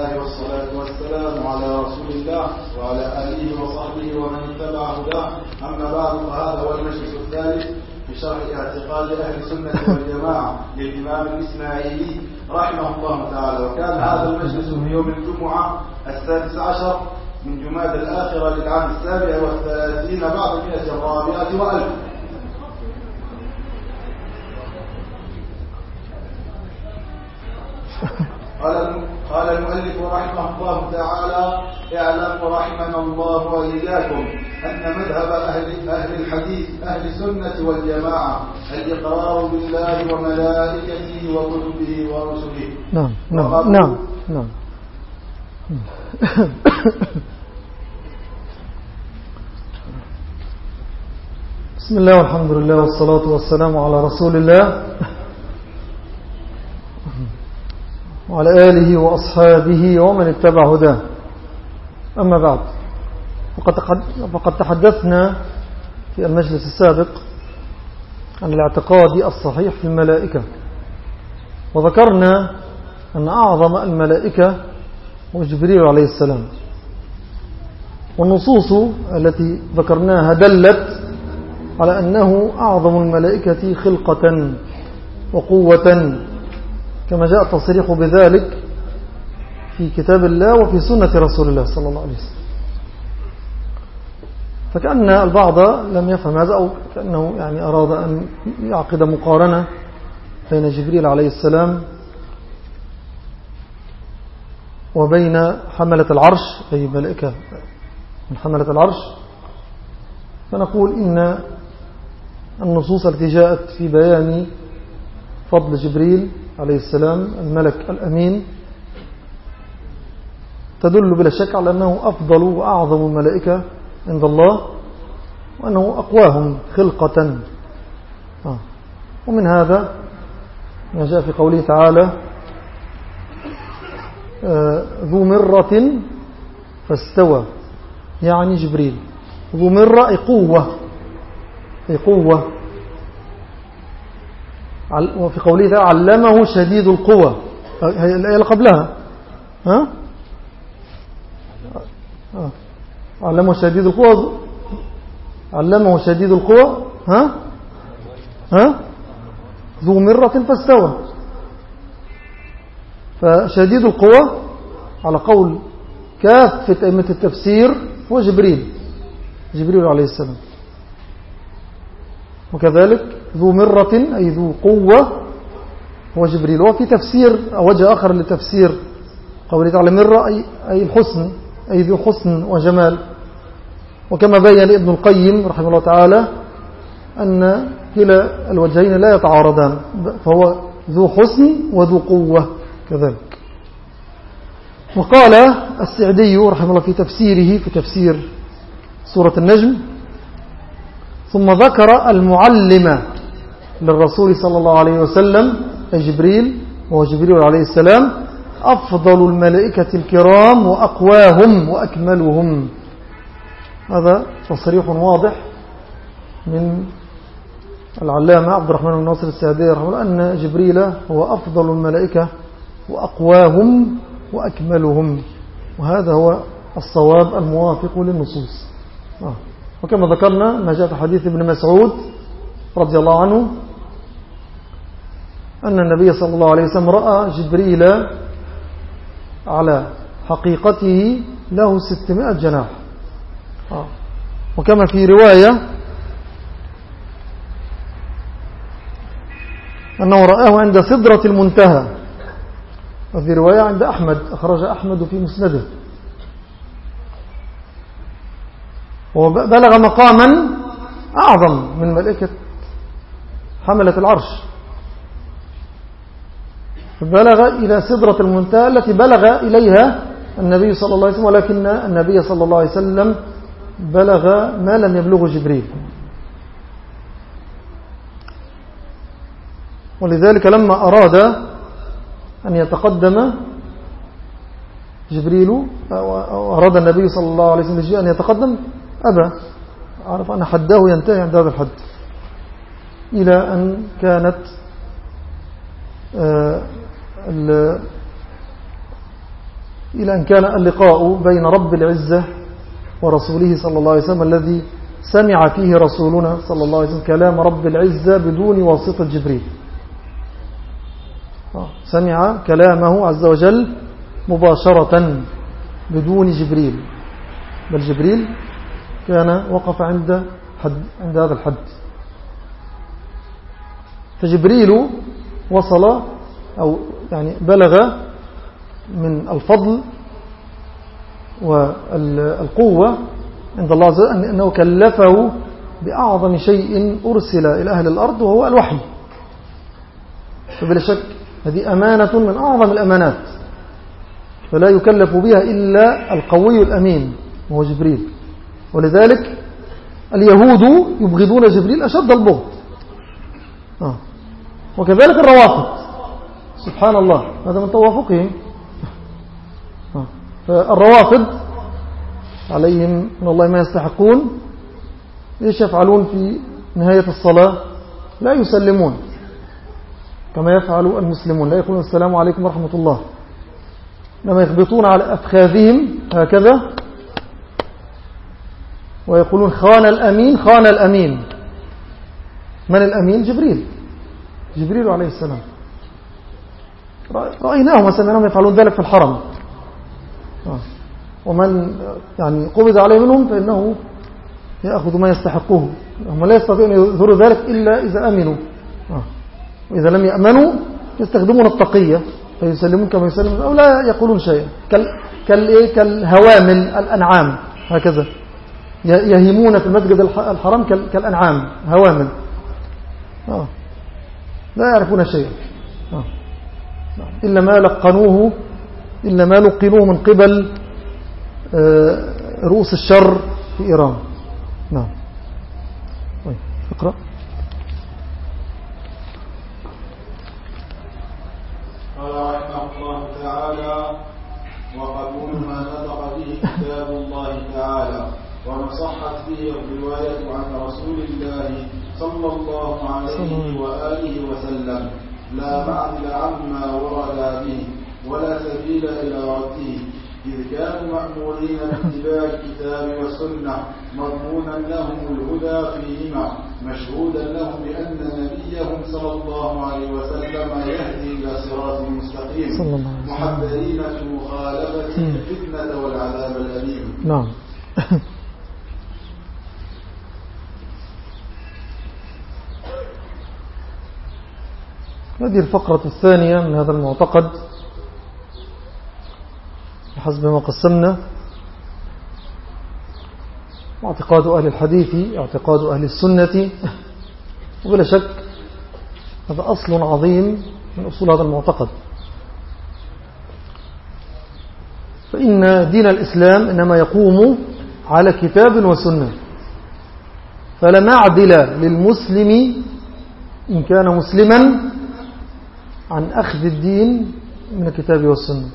الله والصلاة والسلام على رسول الله وعلى آله وصحبه ومن اتبع هداه. أما بعد، فهذا هو المجلس الثالث في شرح اعتقاد أهل السنة والجماعة للإمام الإسماعيلي رحمه الله تعالى. وكان هذا المجلس في يوم الجمعة 16 من جماد الآخرة للعام 37 بعد 100 وألف. قال المؤلف رحمه الله تعالى: اعلم رحمنا الله وإياكم أن مذهب أهل الحديث أهل السنة والجماعة الإقرار بالله وملائكته وكتبه ورسله. نعم. بسم الله والحمد لله والصلاة والسلام على رسول الله وعلى آله وأصحابه ومن اتبع هداه. أما بعد، فقد تحدثنا في المجلس السابق عن الاعتقاد الصحيح في الملائكة، وذكرنا أن أعظم الملائكة هو جبريل عليه السلام، والنصوص التي ذكرناها دلت على أنه أعظم الملائكة خلقة وقوة، كما جاء التصريح بذلك في كتاب الله وفي سنة رسول الله صلى الله عليه وسلم. فكأن البعض لم يفهم هذا، أو كأنه يعني أراد أن يعقد مقارنة بين جبريل عليه السلام وبين حملة العرش، أي ملائكة من حملة العرش. فنقول إن النصوص التي جاءت في بيان فضل جبريل عليه السلام الملك الأمين تدل بلا شك على أنه أفضل وأعظم الملائكة عند الله، وأنه أقواهم خلقة. ومن هذا ما جاء في قوله تعالى: ذو مرة فاستوى، يعني جبريل. ذو مرة أي قوة. وفي قوله تعالى: علمه شديد القوى، هي الآية اللي قبلها. علمه شديد القوى ذو مرة فاستوى. فشديد القوى على قول كافة أئمة التفسير هو جبريل عليه السلام. وكذلك ذو مرة أي ذو قوة هو جبريل. وفي تفسير أو وجه آخر لتفسير قوله تعالى مرة أي الحسن، أي ذو حسن وجمال. وكما بين ابن القيم رحمه الله تعالى أن كلا الوجهين لا يتعارضان، فهو ذو حسن وذو قوة كذلك. وقال السعدي رحمه الله في تفسيره في تفسير سورة النجم: ثم ذكر المعلم للرسول صلى الله عليه وسلم أي جبريل، وهو جبريل عليه السلام أفضل الملائكة الكرام وأقواهم وأكملهم. هذا تصريح واضح من العلامة عبد الرحمن بن ناصر السعدي رحمه الله أن جبريل هو أفضل الملائكة وأقواهم وأكملهم، وهذا هو الصواب الموافق للنصوص. وكما ذكرنا ما جاء في حديث ابن مسعود رضي الله عنه أن النبي صلى الله عليه وسلم رأى جبريل على حقيقته له 600 جناح. وكما في رواية أنه رآه عند سدرة المنتهى، وفي رواية عند أحمد، أخرج أحمد في مسنده. وبلغ مقاما أعظم من ملائكة حملة العرش، بلغ إلى سدرة المنتهى التي بلغ إليها النبي صلى الله عليه وسلم، ولكن النبي صلى الله عليه وسلم بلغ ما لم يبلغه جبريل. ولذلك لما أراد أن يتقدم جبريل، أراد النبي صلى الله عليه وسلم أن يتقدم، أبى، عرف أن حده ينتهي عند هذا الحد، إلى أن كانت إلى أن كان اللقاء بين رب العزة ورسوله صلى الله عليه وسلم الذي سمع فيه رسولنا صلى الله عليه وسلم كلام رب العزة بدون واسطة جبريل. سمع كلامه عز وجل مباشرة بدون جبريل، بل جبريل كان وقف عند هذا الحد. فجبريل وصل أو يعني بلغ من الفضل والقوة عند الله عز وجل أنه كلفه بأعظم شيء أرسل إلى أهل الأرض وهو الوحي. فبلا شك هذه أمانة من أعظم الأمانات، فلا يكلف بها إلا القوي الأمين وهو جبريل. ولذلك اليهود يبغضون جبريل أشد البغض، وكذلك الروافض سبحان الله، هذا من توافقهم. فالروافض عليهم من الله ما يستحقون. إيش يفعلون في نهاية الصلاة؟ لا يسلمون كما يفعل المسلمون، لا يقولون السلام عليكم ورحمة الله، لما يخبطون على أفخاذهم هكذا ويقولون خان الأمين خان الأمين. من الأمين؟ جبريل عليه السلام. رأيناهم وسمعناهم يفعلون ذلك في الحرم، ومن يعني قبض عليه منهم فإنه يأخذ ما يستحقه. هم لا يستطيعون أن يظهروا ذلك إلا إذا أمنوا، وإذا لم يأمنوا يستخدمون التقية فيسلمون كما يسلمون أو لا يقولون شيئا، كالهوامل الأنعام هكذا، يهيمون في المسجد الحرام كالأنعام هوامل، لا يعرفون شيئا إلا ما لقنوه من قبل رؤوس الشر في إيران. نعم. اقرأ. قال رحمه الله تعالى: وقبول ما نطق به كتاب الله تعالى وما صحت به الرواية عن رسول الله صلى الله عليه وآله وسلم، لا معدل عما ورد به ولا سبيل إلى رده، إذ كانوا مأمورين باتباع الكتاب والسنة، مضمونا لهم الهدى فيهما، مشهودا لهم بأن نبيهم صلى الله عليه وسلم يهدي إلى صراط مستقيم، محذرين من مخالفة الفتنة والعذاب الأليم. نعم. هذه الفقرة الثانية من هذا المعتقد بحسب ما قسمنا: اعتقاد أهل الحديث، اعتقاد أهل السنة. وبلا شك هذا أصل عظيم من أصول هذا المعتقد، فإن دين الإسلام إنما يقوم على كتاب وسنة، فلا معدل للمسلم إن كان مسلما عن أخذ الدين من الكتاب والسنة.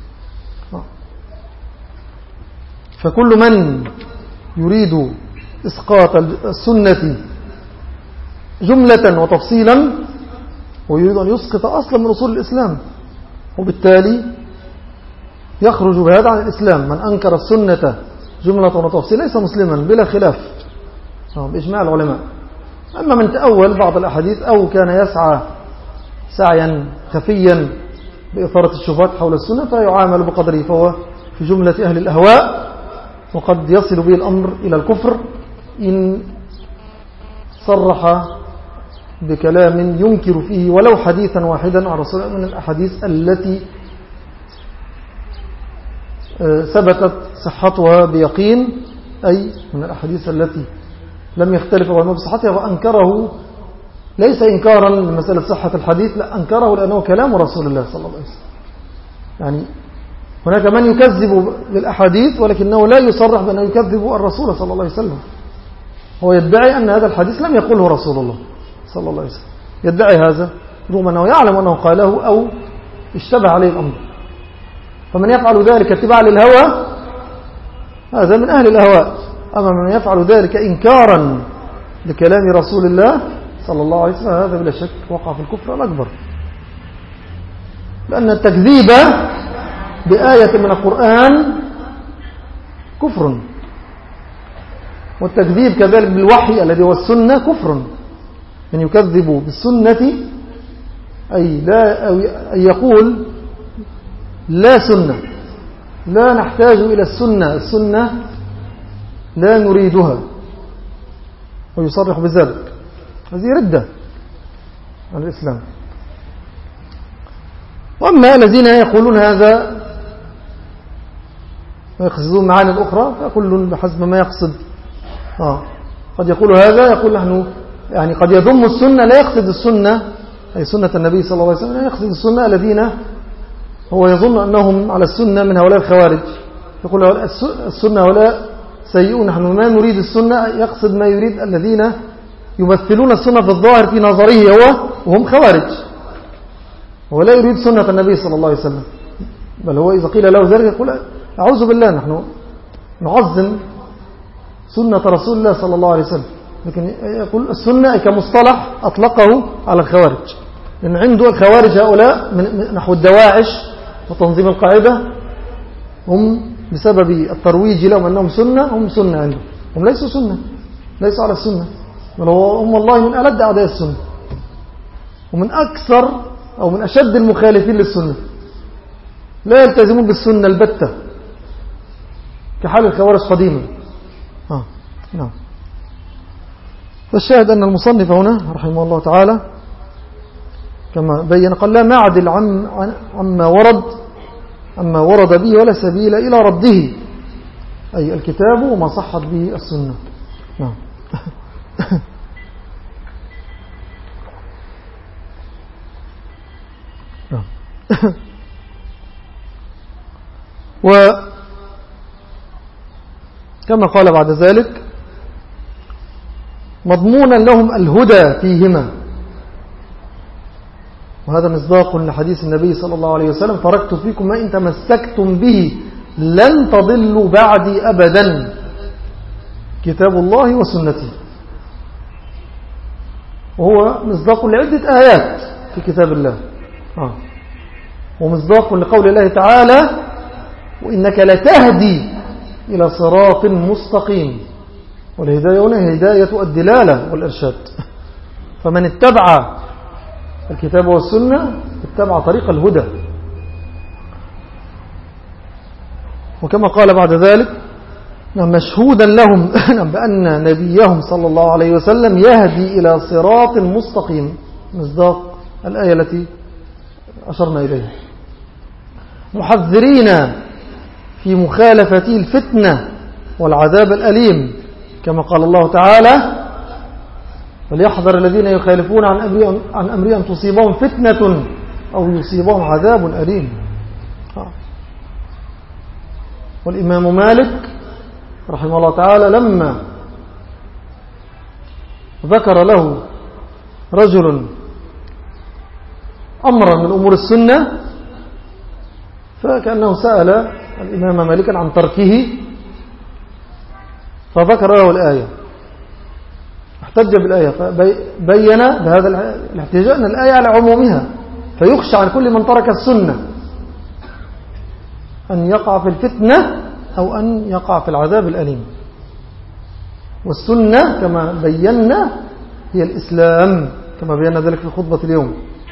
فكل من يريد إسقاط السنة جملة وتفصيلا ويريد أن يسقط أصلا من أصول الإسلام، وبالتالي يخرج بهذا عن الإسلام. من أنكر السنة جملة وتفصيلا ليس مسلما بلا خلاف بإجماع العلماء. أما من تأول بعض الأحاديث أو كان يسعى سعيا خفيا بإثارة الشبهات حول السنة فيعامل بقدره، فهو في جملة أهل الأهواء، وقد يصل به الأمر إلى الكفر إن صرح بكلام ينكر فيه ولو حديثا واحدا عن رسول الله من الأحاديث التي ثبتت صحتها بيقين، أي من الأحاديث التي لم يختلف العلماء بصحتها، وأنكره ليس إنكارا لمسألة صحة الحديث، لا، أنكره لأنه كلام رسول الله صلى الله عليه وسلم. يعني هناك من يكذب بالأحاديث ولكنه لا يصرح بأنه يكذب الرسول صلى الله عليه وسلم، هو يدعي أن هذا الحديث لم يقوله رسول الله صلى الله عليه وسلم، يدعي هذا رغم أنه يعلم أنه قاله أو اشتبه عليه الأمر. فمن يفعل ذلك اتباعا للهوى هذا من أهل الأهواء. أما من يفعل ذلك إنكارا لكلام رسول الله صلى الله عليه وسلم هذا بلا شك وقع في الكفر الأكبر، لأن التكذيب بآية من القرآن كفر، والتكذيب كذلك بالوحي الذي هو السنة كفر. من يكذب بالسنة أي يقول لا سنة، لا نحتاج إلى السنة لا نريدها، ويصرح بذلك، هذه ردة عن الإسلام. وأما الذين يقولون هذا ويقصدون معاني الأخرى فكل بحسب ما يقصد. قد يقول هذا، يقول نحن يعني قد يضم السنة، لا يقصد السنة أي سنة النبي صلى الله عليه وسلم، لا يقصد السنة الذين هو يظن أنهم على السنة من هؤلاء الخوارج، يقول السنة هؤلاء سيئون، نحن ما نريد السنة، يقصد ما يريد الذين يمثلون السنة في الظاهر في نظره هو وهم خوارج، هو لا يريد سنة النبي صلى الله عليه وسلم، بل هو إذا قيل له ذلك يقول أعوذ بالله، نحن نعظم سنة رسول الله صلى الله عليه وسلم، لكن يقول السنة كمصطلح أطلقه على الخوارج، لأن عنده الخوارج هؤلاء نحو الدواعش وتنظيم القاعدة هم بسبب الترويج لهم أنهم سنة، هم سنة عندهم، هم ليسوا سنة، ليسوا على السنة، بل هم والله من ألد أعداء السنة ومن أكثر أو من أشد المخالفين للسنة، لا يلتزمون بالسنة البتة كحال الخوارج قديما. نعم. فالشاهد أن المصنف هنا رحمه الله تعالى كما بين قال لا معدل عما ورد به ولا سبيل إلى رده، أي الكتاب وما صحت به السنة. نعم. وكما قال بعد ذلك مضمونا لهم الهدى فيهما، وهذا مصداق لحديث النبي صلى الله عليه وسلم تركت فيكم ما إن تمسكتم به لن تضلوا بعدي أبدا، كتاب الله وسنتي، وهو مصداق لعدة آيات في كتاب الله، ومصداق لقول الله تعالى وإنك لتهدي إلى صراط مستقيم، والهداية هنا هداية الدلالة والإرشاد، فمن اتبع الكتاب والسنة اتبع طريق الهدى. وكما قال بعد ذلك مشهودا لهم بأن نبيهم صلى الله عليه وسلم يهدي إلى صراط مستقيم، مصداق الآية التي أشرنا إليها، محذرين في مخالفته الفتنة والعذاب الأليم، كما قال الله تعالى فليحذر الذين يخالفون عن أمرهم أن تصيبهم فتنة أو يصيبهم عذاب أليم. والإمام مالك رحمه الله تعالى لما ذكر له رجل أمرا من أمور السنة فكأنه سأل الإمام مالكا عن تركه، فذكر له الآية، احتج بالآية، فبين بهذا الاحتجاج أن الآية على عمومها، فيخشى عن كل من ترك السنة أن يقع في الفتنة أو أن يقع في العذاب الأليم. والسنة كما بينا هي الإسلام، كما بينا ذلك في خطبة اليوم.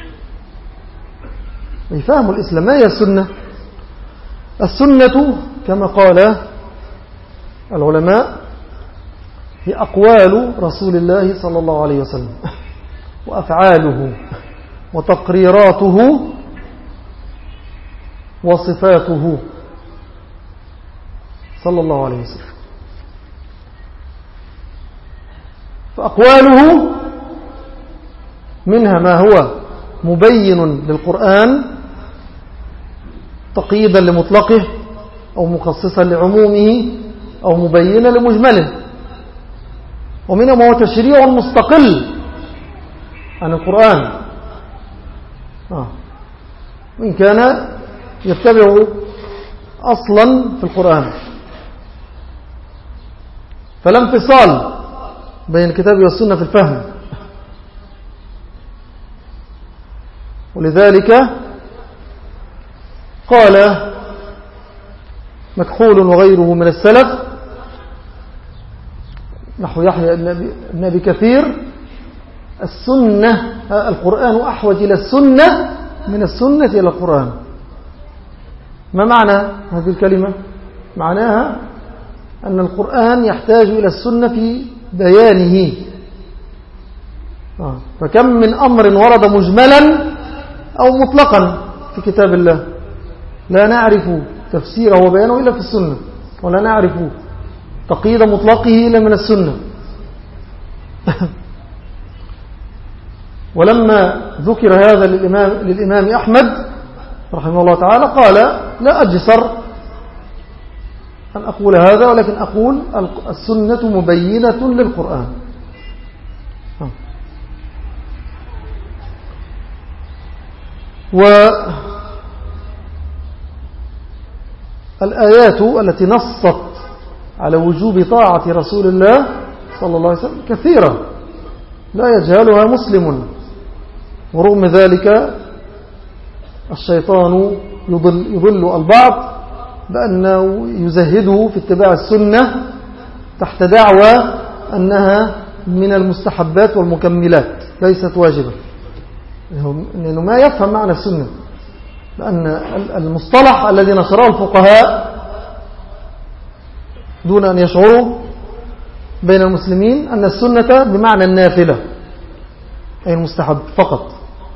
يفهم الإسلام. ما هي السنة؟ السنة كما قال العلماء هي أقوال رسول الله صلى الله عليه وسلم وأفعاله وتقريراته وصفاته صلى الله عليه وسلم. فأقواله منها ما هو مبين للقرآن تقييدا لمطلقه أو مخصصا لعمومه أو مبينا لمجمله، ومنها ما هو تشريع مستقل عن القرآن وإن كان يتبع أصلا في القرآن، فلا انفصال بين الكتاب والسنة في الفهم. ولذلك قال مكحول وغيره من السلف نحو يحيى بن أبي كثير: السنة القرآن أحوج إلى السنة من السنة إلى القرآن. ما معنى هذه الكلمة؟ معناها أن القرآن يحتاج إلى السنة في بيانه. فكم من أمر ورد مجملا أو مطلقا في كتاب الله لا نعرف تفسيره وبيانه إلا في السنة، ولا نعرف تقييد مطلقه إلا من السنة. ولما ذكر هذا للإمام أحمد رحمه الله تعالى قال: لا أجسر أن أقول هذا، ولكن أقول السنة مبينة للقرآن. والآيات التي نصت على وجوب طاعة رسول الله صلى الله عليه وسلم كثيرة لا يجهلها مسلم، ورغم ذلك الشيطان يضل البعض بأنه يزهده في اتباع السنة تحت دعوى أنها من المستحبات والمكملات ليست واجبة، لأنه ما يفهم معنى السنة. لأن المصطلح الذي نشره الفقهاء دون أن يشعروا بين المسلمين أن السنة بمعنى النافلة أي المستحب فقط،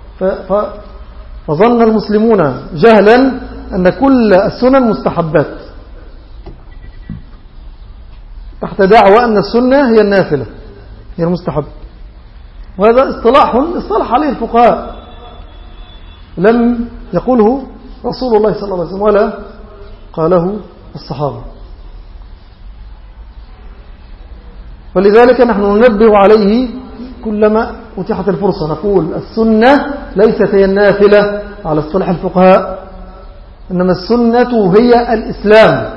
فظن المسلمون جهلا أن كل السنن مستحبات تحت دعوى أن السنة هي النافلة هي المستحب. وهذا اصطلح عليه الفقهاء لم يقوله رسول الله صلى الله عليه وسلم ولا قاله الصحابة. ولذلك نحن ننبه عليه كلما أتيحت الفرصة، نقول السنة ليست هي النافلة على اصطلاح الفقهاء، إنما السنة هي الإسلام.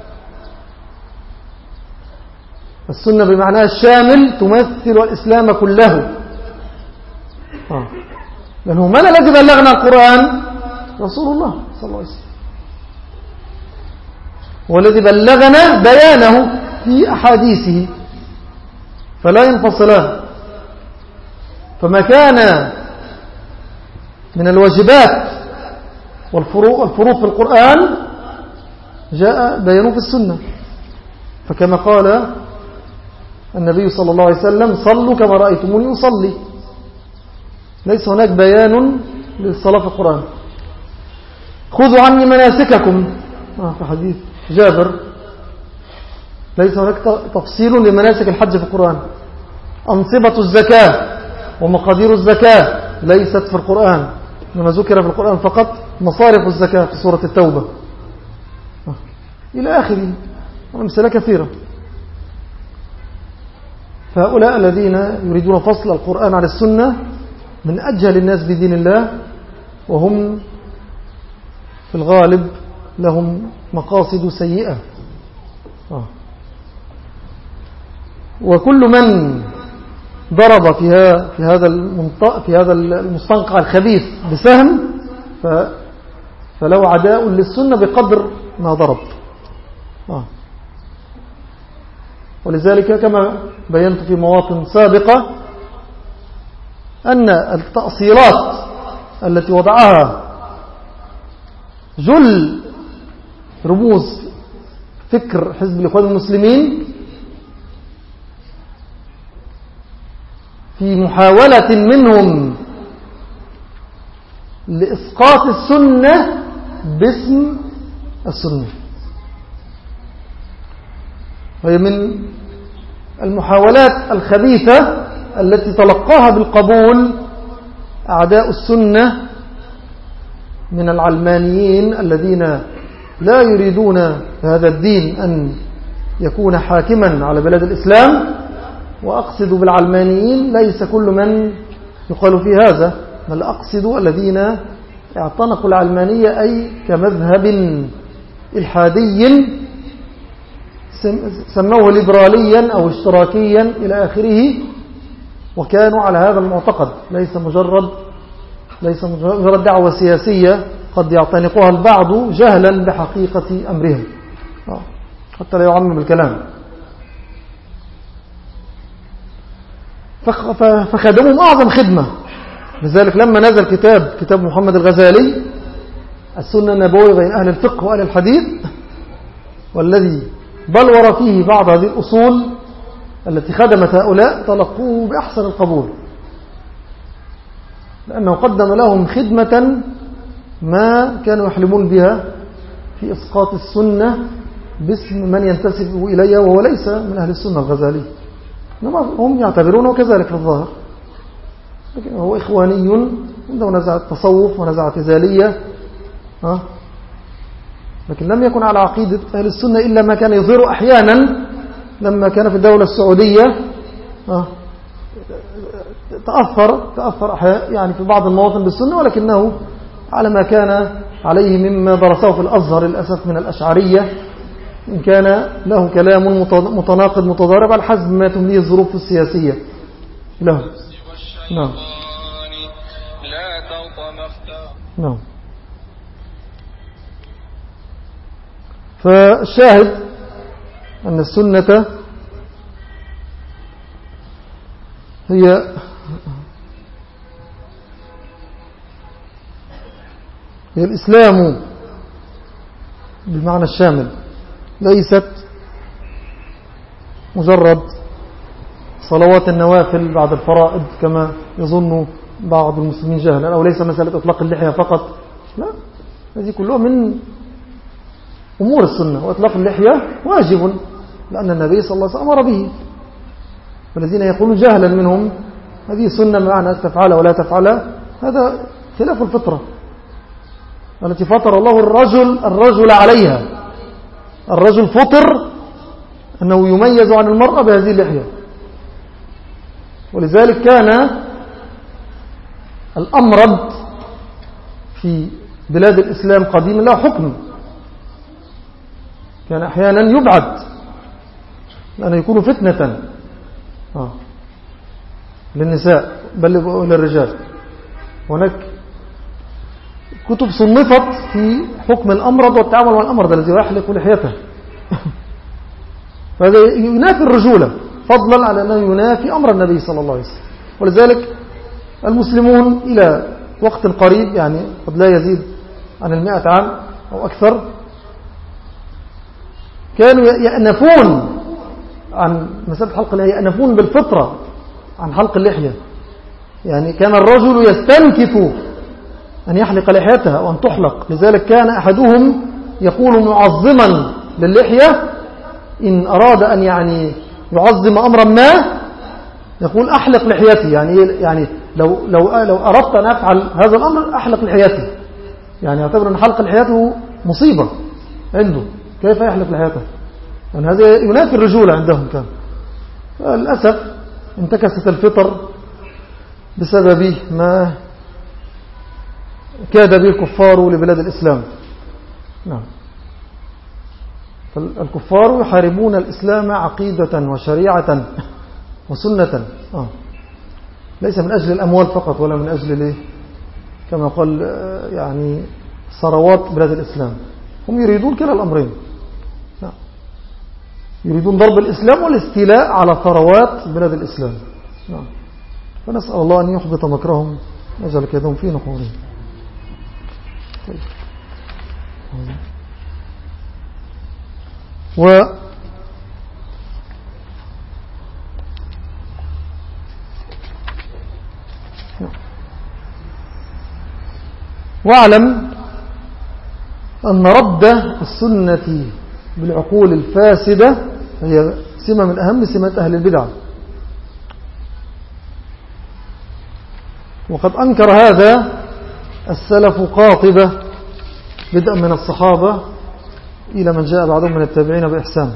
السنة بمعنى الشامل تمثل الإسلام كله. لأنه من الذي بلغنا القرآن؟ رسول الله صلى الله عليه وسلم، والذي بلغنا بيانه في أحاديثه فلا ينفصلان. فما كان من الواجبات والفروض في القرآن جاء بيانه في السنة. فكما قال النبي صلى الله عليه وسلم: صلوا كما رأيتموني أصلي. ليس هناك بيان للصلاة في القرآن. خذوا عني مناسككم في حديث جابر. ليس هناك تفصيل لمناسك الحج في القرآن. أنصبة الزكاة ومقادير الزكاة ليست في القرآن، إنما ذكر في القرآن فقط مصارف الزكاة في سورة التوبة إلى آخره، أمثلة كثيرة. فهؤلاء الذين يريدون فصل القرآن عن السنة من أجهل الناس بدين الله، وهم في الغالب لهم مقاصد سيئة. وكل من ضرب في هذا المستنقع الخبيث بسهم فله عداء للسنة بقدر ما ضرب. ولذلك كما بينت في مواطن سابقة أن التأصيلات التي وضعها جل رموز فكر حزب الإخوان المسلمين في محاولة منهم لإسقاط السنة باسم السنة، وهي من المحاولات الخبيثة التي تلقاها بالقبول أعداء السنة من العلمانيين الذين لا يريدون هذا الدين أن يكون حاكما على بلاد الإسلام. وأقصد بالعلمانيين ليس كل من يقال في هذا، بل أقصد الذين اعتنقوا العلمانية أي كمذهب إلحادي سموه ليبراليا أو اشتراكيا إلى آخره، وكانوا على هذا المعتقد. ليس مجرد دعوة سياسية قد يعتنقها البعض جهلا بحقيقة أمرهم. حتى لا يعمم الكلام. فخدمهم أعظم خدمة. لذلك لما نزل كتاب محمد الغزالي السنة النبوية بين أهل الفقه وأهل الحديث، والذي بلور فيه بعض هذه الأصول التي خدمت هؤلاء، تلقوه بأحسن القبول، لأنه قدم لهم خدمة ما كانوا يحلمون بها في إسقاط السنة باسم من ينتسب إليها وهو ليس من أهل السنة الغزالي، هم يعتبرونه كذلك في الظاهر، لكن هو إخواني عنده نزعة تصوف ونزعة اعتزالية، لكن لم يكن على عقيدة أهل السنة إلا ما كان يظهر أحيانا لما كان في الدولة السعودية. تأثر أحيانا يعني في بعض المواطن بالسنة، ولكنه على ما كان عليه مما درسه في الأزهر للأسف من الأشعرية، إن كان له كلام متناقض متضارب على حسب ما تمليه الظروف السياسية له. نعم. نعم. فالشاهد أن السنة هي الإسلام بالمعنى الشامل، ليست مجرد صلوات النوافل بعد الفرائض كما يظن بعض المسلمين جهلا، أو ليس مسألة إطلاق اللحية فقط، لا، هذه كلها من أمور السنة، وإطلاق اللحية واجب لأن النبي صلى الله عليه وسلم أمر به. والذين يقولون جهلا منهم هذه سنة بمعنى تفعلها ولا تفعلها، هذا خلاف الفطرة التي فطر الله الرجل عليها. الرجل فطر أنه يميز عن المرأة بهذه اللحية، ولذلك كان الأمرد في بلاد الإسلام قديما له حكم، كان أحيانا يبعد لأنه يكون فتنة للنساء بل للرجال. هناك كتب صنفت في حكم الأمرض والتعامل مع الأمرض الذي يحلق لحيته فهذا ينافي الرجولة، فضلا على أنه ينافي أمر النبي صلى الله عليه وسلم. ولذلك المسلمون إلى وقت قريب، يعني قد لا يزيد عن 100 عام أو أكثر، كانوا يأنفون عن مسألة حلق اللحية، يأنفون بالفطرة عن حلق اللحية. يعني كان الرجل يستنكف أن يحلق لحيتها وأن تحلق، لذلك كان أحدهم يقول معظما للحية إن أراد أن يعني يعظم أمرا ما يقول أحلق لحيتي، يعني لو أردت أن أفعل هذا الأمر أحلق لحيتي، يعني يعتبر أن حلق لحيته مصيبة عنده، كيف يحلق لحيته؟ يعني هذا ينافي الرجولة عندهم. كان للأسف انتكست الفطر بسبب ما كاد به الكفار لبلاد الإسلام. نعم. فالكفار يحاربون الإسلام عقيدة وشريعة وسنة، ليس من أجل الأموال فقط ولا من أجل كما قال يعني ثروات بلاد الإسلام، هم يريدون كلا الأمرين. نعم. يريدون ضرب الإسلام والاستيلاء على ثروات بلاد الإسلام. نعم. فنسأل الله أن يحبط مكرهم نجعل كيدهم في نحورهم. طيب. واعلم أن رد السنة بالعقول الفاسدة هي سمة من أهم سمات أهل البدع، وقد أنكر هذا السلف قاطبة بدءا من الصحابة إلى من جاء بعدهم من التابعين بإحسان.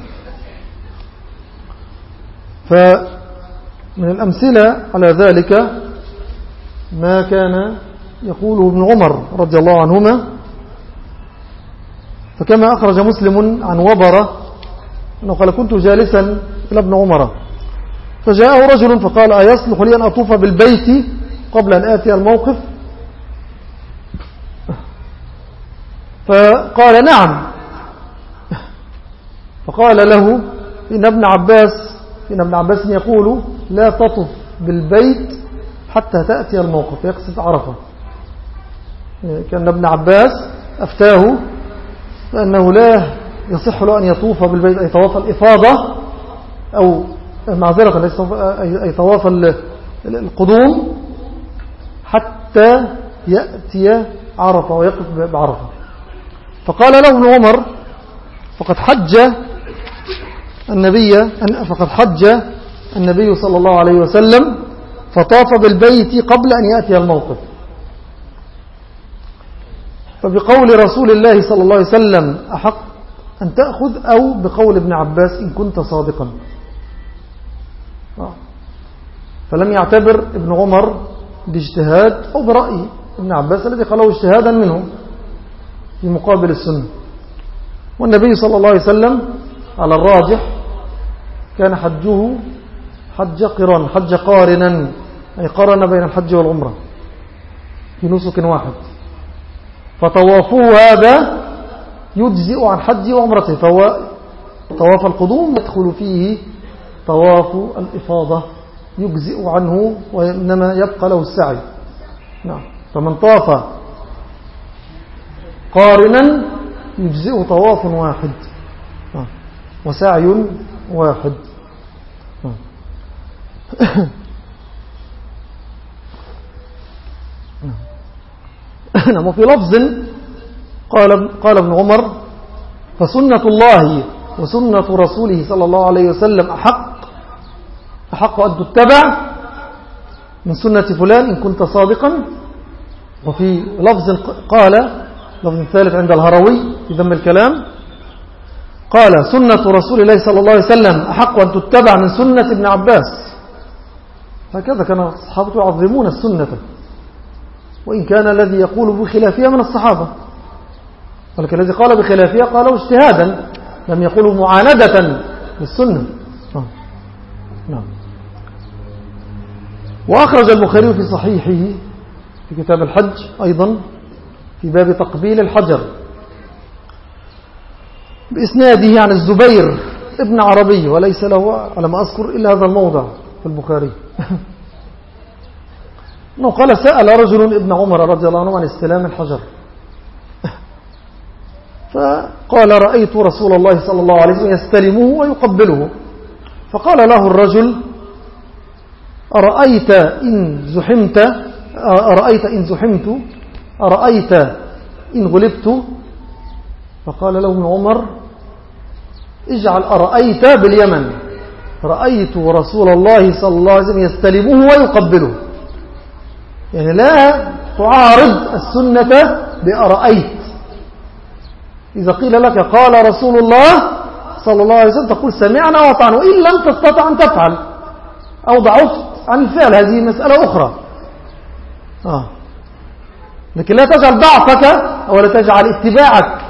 فمن الأمثلة على ذلك ما كان يقوله ابن عمر رضي الله عنهما، فكما أخرج مسلم عن وبرة أنه قال كنت جالسا إلى ابن عمر فجاءه رجل فقال أيصلح لي أن أطوف بالبيت قبل أن آتي الموقف؟ فقال نعم. فقال له إن ابن عباس يقول لا تطف بالبيت حتى تأتي الموقف، يقصد عرفة. كان ابن عباس أفتاه بأنه لا يصح له أن يطوف بالبيت، أي طواف الإفاضة، أو معذرة أي طواف القدوم، حتى يأتي عرفة ويقف بعرفة. فقال له ابن عمر فقد حج النبي صلى الله عليه وسلم فطاف بالبيت قبل أن يأتي الموقف، فبقول رسول الله صلى الله عليه وسلم أحق أن تأخذ، أو بقول ابن عباس إن كنت صادقا. فلم يعتبر ابن عمر باجتهاد أو برأي ابن عباس الذي قاله اجتهادا منه في مقابل السنة. والنبي صلى الله عليه وسلم على الراجح كان حجه حج قران، حج قارنا، أي قارن بين الحج والعمرة في نسك واحد، فطوافه هذا يجزئ عن حج وعمرته، فهو طواف القدوم يدخل فيه طواف الإفاضة، يجزئ عنه وإنما يبقى له السعي. نعم. فمن طاف قارنا يجزئ طواف واحد وسعي واحد. نعم. وفي لفظ قال ابن عمر فسنة الله وسنة رسوله صلى الله عليه وسلم أحق أن تتبع من سنة فلان إن كنت صادقا. وفي لفظ قال، لفظ ثالث عند الهروي في ذم الكلام، قال سنة رسول الله صلى الله عليه وسلم أحق أن تتبع من سنة ابن عباس. هكذا كان الصحابة يعظمون السنة، وإن كان الذي يقول بخلافها من الصحابة، ولكن الذي قال بخلافها قاله اجتهادا، لم يقوله معاندة للسنة. نعم. وأخرج البخاري في صحيحه في كتاب الحج أيضا في باب تقبيل الحجر بإسناده عن الزبير ابن عربي، وليس له على ما أذكر إلا هذا الموضع في البخاري. أنه قال سأل رجل ابن عمر رضي الله عنه عن استلام الحجر، فقال رأيت رسول الله صلى الله عليه وسلم يستلمه ويقبله، فقال له الرجل أرأيت إن زحمت أرأيت إن غلبت؟ فقال له ابن عمر اجعل أرأيت باليمن، رأيت رسول الله صلى الله عليه وسلم يستلمه ويقبله، يعني لا تعارض السنة بأرأيت. إذا قيل لك قال رسول الله صلى الله عليه وسلم تقول سمعنا وطعنا، وإن لم تستطع أن تفعل أو ضعفت عن الفعل هذه مسألة أخرى. لكن لا تجعل ضعفك أو لا تجعل اتباعك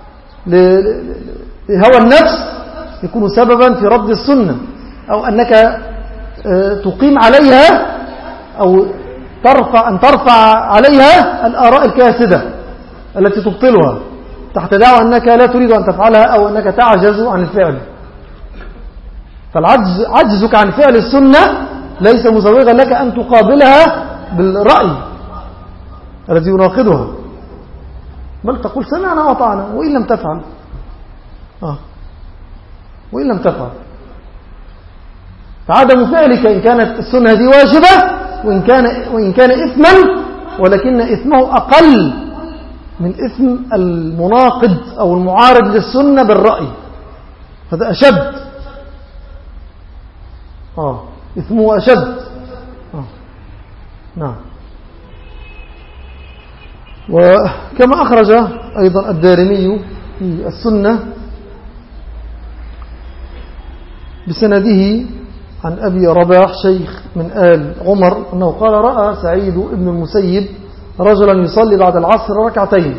لهوى النفس يكون سببا في رد السنة، أو أنك تقيم عليها أو ترفع عليها الآراء الكاسدة التي تبطلها تحت دعوى أنك لا تريد أن تفعلها أو أنك تعجز عن الفعل. فعجزك عن فعل السنة ليس مسوغا لك أن تقابلها بالرأي الذي يناقضها، بل تقول سمعنا وطعنا وإن لم تفعل. وإن لم تفعل، فعدم فعلك إن كانت السنة دي واجبة وإن كان إثما، ولكن إثمه أقل من إثم المناقض أو المعارض للسنة بالرأي، هذا أشد. إثمه أشد. نعم. وكما أخرج أيضا الدارمي في السنة بسنده عن أبي رباح شيخ من آل عمر أنه قال رأى سعيد ابن المسيب رجلا يصلي بعد العصر ركعتين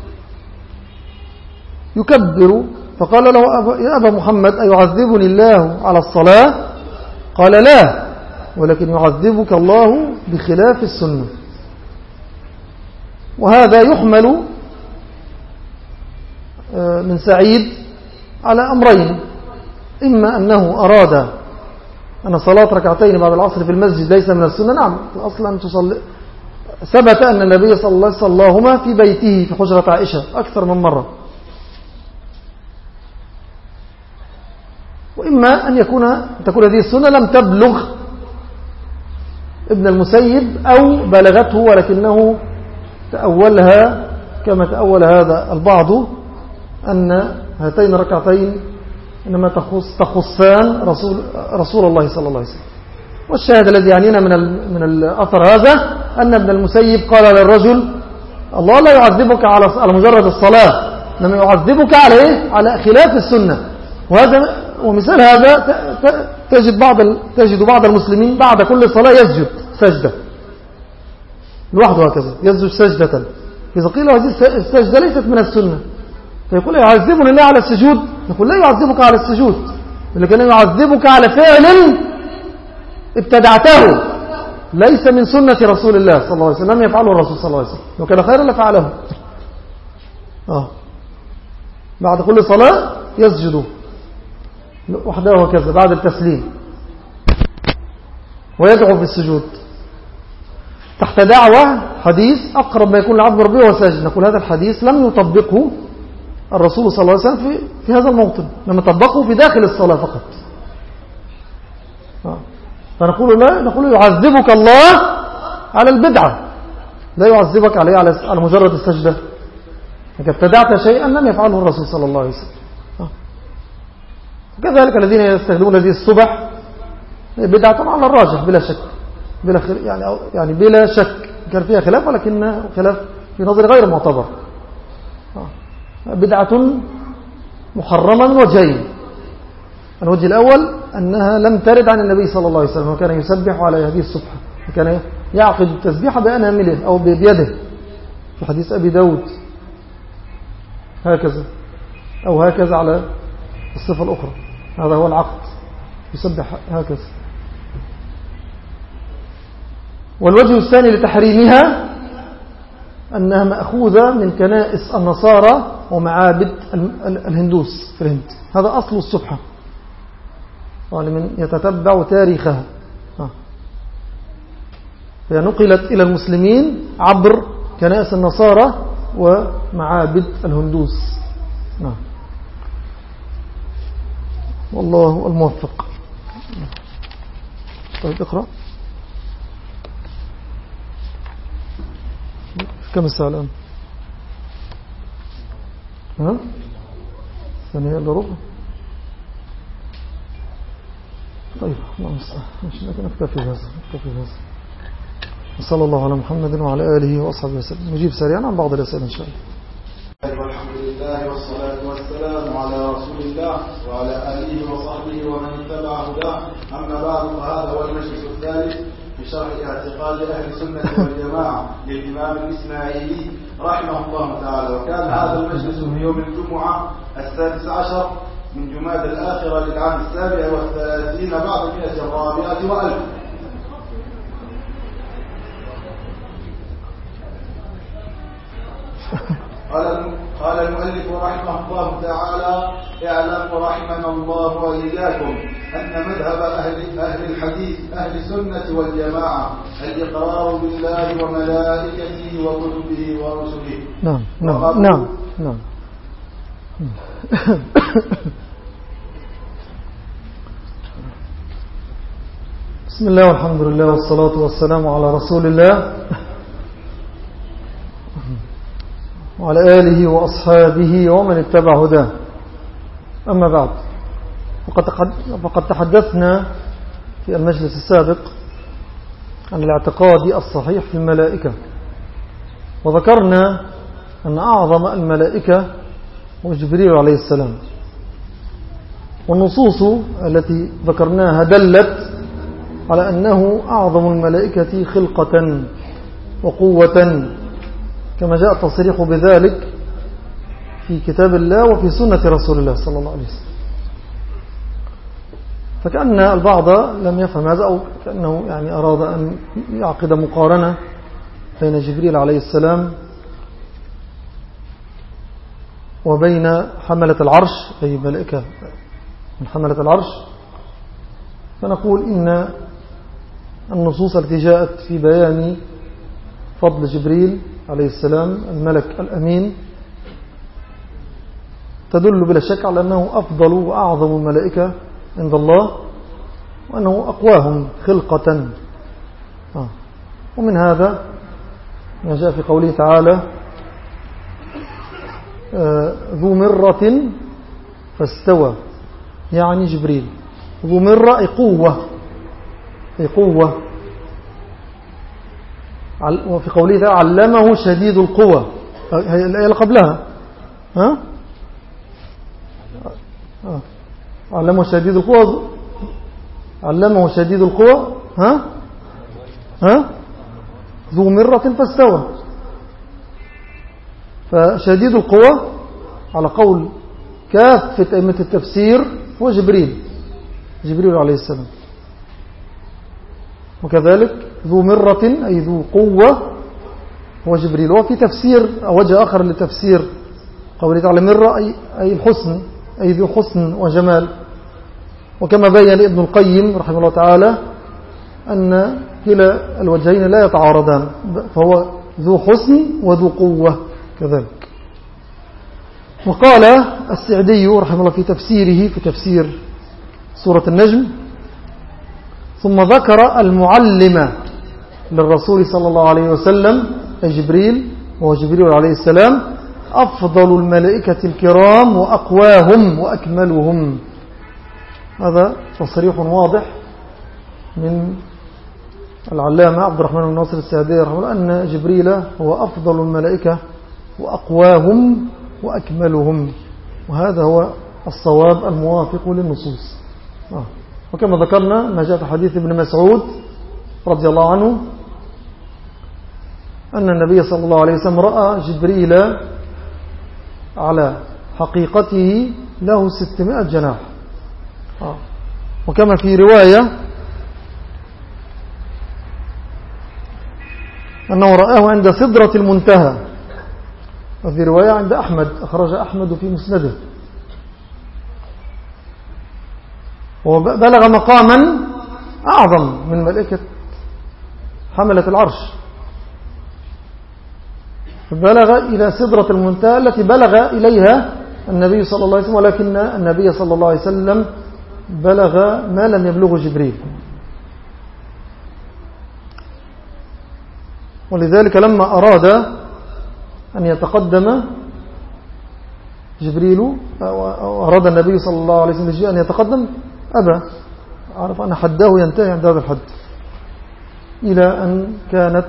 يكبر، فقال له يا أبا محمد أيعذبني الله على الصلاة؟ قال لا، ولكن يعذبك الله بخلاف السنة. وهذا يحمل من سعيد على أمرين: إما أنه أراد أن صلاة ركعتين بعد العصر في المسجد ليس من السنة. نعم، الأصل أن تصلي. ثبت أن النبي صلى الله عليه وسلم صلاهما في بيته في حجرة عائشة أكثر من مرة. وإما أن تكون هذه السنة لم تبلغ ابن المسيب أو بلغته ولكنه تأولها كما تأول هذا البعض أن هاتين الركعتين إنما تخصان رسول الله صلى الله عليه وسلم. والشاهد الذي يعنينا من الأثر هذا أن ابن المسيب قال للرجل: الله لا يعذبك على مجرد الصلاة، إنما يعذبك على خلاف السنة. ومثال هذا تجد بعض المسلمين بعد كل صلاة يسجد سجدة لوحده هكذا، يسجد سجدة. إذا قيل هذه السجدة ليست من السنة فيقول: يعذبني الله على السجود؟ نقول: لا يعذبك على السجود، لكن يعذبك على فعل ابتدعته ليس من سنة رسول الله صلى الله عليه وسلم، لم يفعله الرسول صلى الله عليه وسلم، لو كان خيرا لفعله. بعد كل صلاة يسجد وحده وكذا بعد التسليم ويدعو في السجود تحت دعوة حديث أقرب ما يكون العبد ربه وهو ساجد. نقول: هذا الحديث لم يطبقه الرسول صلى الله عليه وسلم في هذا الموطن، لما طبقه في داخل الصلاة فقط. فنقول: لا، نقول: يعذبك الله على البدعة، لا يعذبك عليه على مجرد السجدة، إذا ابتدعت شيئا لم يفعله الرسول صلى الله عليه وسلم. كذلك الذين يستخدمون هذه الصبح بدعة على الراجح بلا شك، يعني بلا شك كان فيها خلاف، ولكن خلاف في نظر غير معتبر. بدعة محرمة من وجهين: الوجه الأول أنها لم ترد عن النبي صلى الله عليه وسلم، وكان يسبح على هذه الصبحة، وكان يعقد التسبيح بأنامله أو بيده في حديث أبي داود هكذا أو هكذا على الصفة الأخرى، هذا هو العقد، يسبح هكذا. والوجه الثاني لتحريمها أنها مأخوذة من كنائس النصارى ومعابد الهندوس في الهند، هذا أصل الصبحة، من يتتبع تاريخها، فهي نقلت إلى المسلمين عبر كنائس النصارى ومعابد الهندوس. والله الموفق. طيب اقرأ. كم الساعة الآن؟ ثانية إلا ربع. طيب مش نكتفي بهذا. صلى الله على محمد وعلى آله وأصحابه وسلم. نجيب سريعا عن بعض الأسئلة إن شاء الله. والحمد لله والصلاة والسلام على رسول الله وعلى آله وصحبه ومن اتبع هداه. أما بعد، فهذا هو المجلس الثالث في شرح اعتقاد أهل السنة والجماعة للإمام الإسماعيلي رحمه الله تعالى. وكان هذا المجلس في يوم الجمعة 16 من جماد الآخرة للعام 37 بعد 100 وألف. قال المؤلف رحمه الله تعالى: اعلم رحمنا الله وإياكم أن مذهب أهل الحديث أهل السنة والجماعة الإقرار بالله وملائكته وكتبه ورسله. نعم. بسم الله والحمد لله والصلاة والسلام على رسول الله وعلى آله وأصحابه ومن اتبع هداه. أما بعد، فقد تحدثنا في المجلس السابق عن الاعتقاد الصحيح في الملائكة، وذكرنا أن أعظم الملائكة هو جبريل عليه السلام، والنصوص التي ذكرناها دلت على أنه أعظم الملائكة خلقة وقوة، كما جاء التصريح بذلك في كتاب الله وفي سنة رسول الله صلى الله عليه وسلم. فكأن البعض لم يفهم هذا، أو كأنه يعني أراد أن يعقد مقارنة بين جبريل عليه السلام وبين حملة العرش أي ملائكة من حملة العرش، فنقول إن النصوص التي جاءت في بيان فضل جبريل عليه السلام الملك الأمين تدل بلا شك على أنه أفضل وأعظم الملائكة عند الله، وأنه أقواهم خلقة. ومن هذا ما جاء في قوله تعالى ذو مرة فاستوى، يعني جبريل ذو مرة أي قوة. وفي قوله تعالى علمه شديد القوى، هي الآية اللي قبلها علمه شديد القوى ذو مرة فاستوى. فشديد القوى على قول كافة أئمة التفسير هو جبريل عليه السلام، وكذلك ذو مرة أي ذو قوة هو جبريل. وفي تفسير وجه آخر لتفسير قوله تعالى مرة أي الحسن، أي ذو حسن وجمال. وكما بين ابن القيم رحمه الله تعالى أن كلا الوجهين لا يتعارضان، فهو ذو حسن وذو قوة كذلك. وقال السعدي رحمه الله في تفسيره في تفسير سورة النجم ثم ذكر المعلم للرسول صلى الله عليه وسلم أي جبريل، وهو جبريل عليه السلام أفضل الملائكة الكرام وأقواهم وأكملهم. هذا تصريح واضح من العلامة عبد الرحمن بن ناصر السعدي رحمه الله أن جبريل هو أفضل الملائكة وأقواهم وأكملهم، وهذا هو الصواب الموافق للنصوص. وكما ذكرنا ما جاء في حديث ابن مسعود رضي الله عنه أن النبي صلى الله عليه وسلم رأى جبريل على حقيقته له 600 جناح. وكما في رواية أنه رآه عند سدرة المنتهى، وفي رواية عند أحمد أخرج أحمد في مسنده، وبلغ مقاما أعظم من ملائكة حملة العرش، فبلغ إلى سدرة المنتهى التي بلغ إليها النبي صلى الله عليه وسلم، ولكن النبي صلى الله عليه وسلم بلغ ما لم يبلغه جبريل. ولذلك لما أراد أن يتقدم جبريل أو أراد النبي صلى الله عليه وسلم أن يتقدم أبى، عرف أن حده ينتهي عند هذا الحد، إلى أن كانت